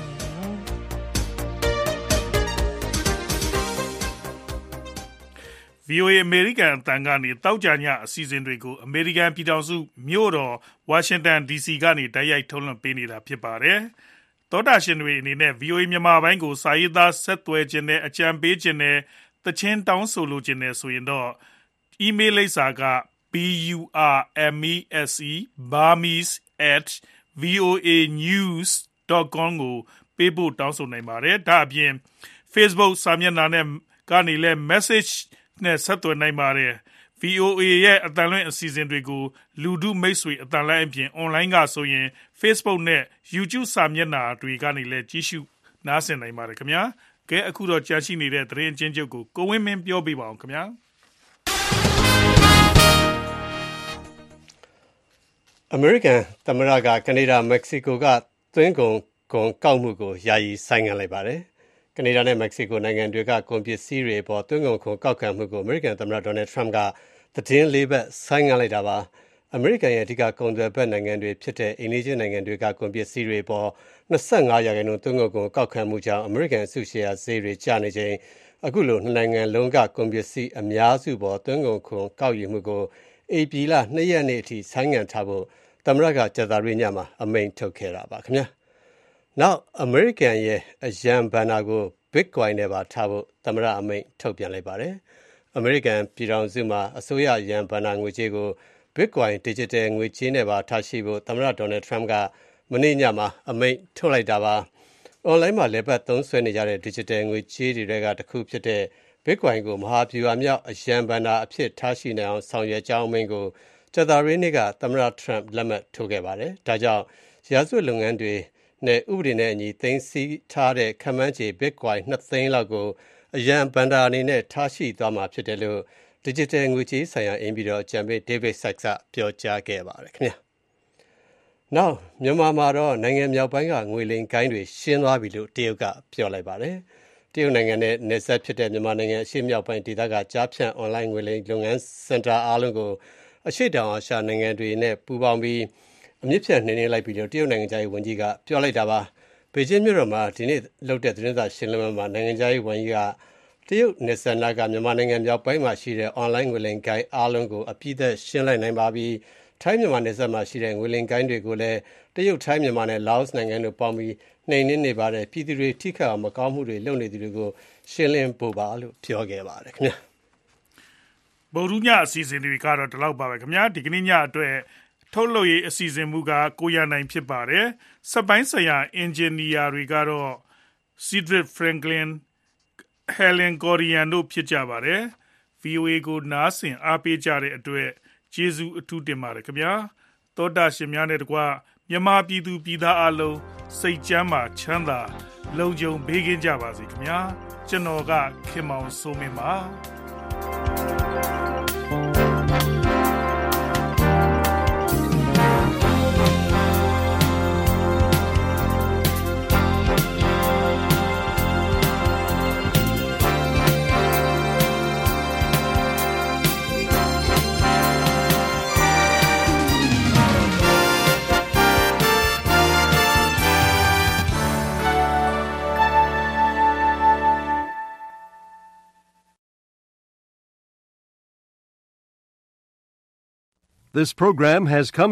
VOA အမေရိကန်အသံကနေတောက်ကြညအစီအစဉ်တွေကိုအမေရိကန်ပြည်ထောင်စုမြို့တော်ဝါရှင်တန် DC ကနေတိုက်ရိုက်ထုတ်လွှင့်ပေးနေတာဖြစ်ပါတယ်။သောတာရှင်တွေအနေနဲ့ VOA မြန်မာပိုင်းကိုစာရေးသားဆက်သွယ်ခြင်းနဲ့အကြံပေးခြင်းနဲ့သချင်းတောင်းဆိုလိုခြင်းနဲ့ဆိုရင်တော့ email လိပ်စာက burmese@voanews.com ကိုပေးဖို့တောင်းဆိုနိုင်ပါတယ်။ဒါအပြင် Facebook စာမျက်နှာနဲ့ကနေလည်း message နဲ့ဆက်သွယ်နိုင်ပါတယ်။ VOA ရဲ့အသံလွှင့်အစီအစဉ်တွေကိုလူထုမိတ်ဆွေအသံလိုင်းအပြင် online ကဆိုရင် Facebook နဲ့ YouTube စာမျက်နှာတွေကနေလည်းကြည့်ရှုနားဆင်နိုင်ပါတယ်ခင်ဗျာ။ကဲအခုတော့ကြာရှိနေတဲ့သတင်းအချင်းချုပ်ကိုကိုဝင်းမင်းပြောပြပါအောင်ခင်ဗျာ။ American သမ္မတကကနေဒါမက္ကဆီကိုကသွင်းကုန်ကောက်မှုကိုယာယီဆိုင်းငံ့လိုက်ပါတယ်။ကနေဒါနဲ့မက္ကဆီကိုနိုင်ငံတွေကကုန်ပစ္စည်းတွေပေါ်သွင်းကုန်ခွန်ကောက်ခံမှုကိုအမေရိကန်သမ္မတဒေါ်နယ်ထရမ့်ကသတင်း၄ပတ်ဆိုင်းငံ့လိုက်တာပါအမေရိကန်ရဲ့အဓိကကုန်သွယ်ဘက်နိုင်ငံတွေဖြစ်တဲ့အိန္ဒိယနိုင်ငံတွေကကုန်ပစ္စည်းတွေပေါ်25%သွင်းကုန်ခွန်ကောက်ခံမှုကြောင့်အမေရိကန်အစုရှယ်ယာဈေးတွေကျနေချိန်အခုလိုနှစ်နိုင်ငံလုံးကကုန်ပစ္စည်းအများစုပေါ်သွင်းကုန်ခွန်ကောက်ယူမှုကိုဧပြီလ2ရက်နေ့အထိဆိုင်းငံ့ထားဖို့သမ္မတကကြာသပတေးညမှာအမိန့်ထုတ်ခဲ့တာပါခင်ဗျာနောက်အမေရိကန်ရဲ့အရန်ဘဏ္ဍာကို Bitcoin နဲ့ပါထားဖို့သမ္မတအမိန့်ထုတ်ပြန်လိုက်ပါတယ်။အမေရိကန်ပြည်ထောင်စုမှာအစိုးရရန်ဘဏ္ဍာငွေကြေးကို Bitcoin Digital ငွေကြေးနဲ့ပါထားရှိဖို့သမ္မတဒေါ်နယ်ထရမ့်ကမနေ့ညမှာအမိန့်ထုတ်လိုက်တာပါ။ Online မှာလည်းပတ်သုံးစွဲနေကြတဲ့ Digital ငွေကြေးတွေကတစ်ခုဖြစ်တဲ့ Bitcoin ကိုမဟာဗျူဟာမြောက်အရန်ဘဏ္ဍာအဖြစ်ထားရှိနိုင်အောင်ဆောင်ရွက်ကြောင်းအမိန့်ကိုကြာသပတေးနေ့ကသမ္မတထရမ့်လက်မှတ်ထိုးခဲ့ပါတယ်။ဒါကြောင့်ရာဇဝတ်လုပ်ငန်းတွေနဲ့ဥပဒေနဲ့အညီသိမ်းဆည်းထားတဲ့ခန့်မှန်းခြေ Bitcoin 2 သိန်းလောက်ကိုအရန်ဘဏ္ဍာအနေနဲ့ထားရှိသွားမှာဖြစ်တယ်လို့ Digital ငွေကြေးဆိုင်ရာအင်ပြည်တော်အကြံပေး David Sachs ကပြောကြားခဲ့ပါတယ်ခင်ဗျာ။နောက်မြန်မာမှာတော့နိုင်ငံမြောက်ပိုင်းကငွေလိမ်ဂိုဏ်းတွေရှင်းသွားပြီလို့တရုတ်ကပြောလိုက်ပါတယ်။တရုတ်နိုင်ငံနဲ့နယ်စပ်ဖြစ်တဲ့မြန်မာနိုင်ငံအရှေ့မြောက်ပိုင်းဒေသကကြားဖြတ် online ငွေလိမ်လုပ်ငန်းစင်တာအားလုံးကိုအရှေ့တောင်အာရှနိုင်ငံတွေနဲ့ပူးပေါင်းပြီးအမြင့်ဖြတ်နှိမ်နင်းလိုက်ပြီလို့တရုတ်နိုင်ငံသားရေးဝန်ကြီးကပြောလိုက်တာပါဘေကျင်းမြို့တော်မှာဒီနေ့လုပ်တဲ့သတင်းစာရှင်းလင်းပွဲမှာနိုင်ငံသားရေးဝန်ကြီးကတရုတ်နယ်စပ်နာကမြန်မာနိုင်ငံမြောက်ပိုင်းမှာရှိတဲ့ online ငွေလိမ်ဂိုဏ်းအားလုံးကိုအပြည့်အစုံရှင်းလိုက်နိုင်ပါပြီထိုင်းမြန်မာနယ်စပ်မှာရှိတဲ့ငွေလိမ်ဂိုဏ်းတွေကိုလည်းတရုတ်ထိုင်းမြန်မာနဲ့လာအိုနိုင်ငံတို့ပေါင်းပြီးနှိမ်နင်းနေပါတယ်ပြည်သူတွေထိခိုက်အောင်မကောင်းမှုတွေလုပ်နေသူတွေကိုရှင်းလင်းဖို့ပါလို့ပြောခဲ့ပါတယ်ခင်ဗျာဗုဒ္ဓညအစီအစဉ်တွေကတော့ဒီလောက်ပါပဲခင်ဗျာဒီကနေ့ညအတွက်ထုတ်လုပ်ရေးအစီအစဉ်မူကကိုရနိုင်ဖြစ်ပါတယ်စက်ပိုင်းဆိုင်ရာအင်ဂျင်နီယာတွေကတော့ Cedric Franklin Helen Corian တို့ဖြစ်ကြပါတယ် VOA ကိုနားဆင်အားပေးကြတဲ့အတွက်ကျေးဇူးအထူးတင်ပါတယ်ခင်ဗျာသောတာရှင်များနဲ့တကွမြန်မာပြည်သူပြည်သားအလုံးစိတ်ချမ်းသာချမ်းသာလုံခြုံဘေးကင်းကြပါစေခင်ဗျာကျွန်တော်ကခင်မောင်စိုးမင်းပါ This program has come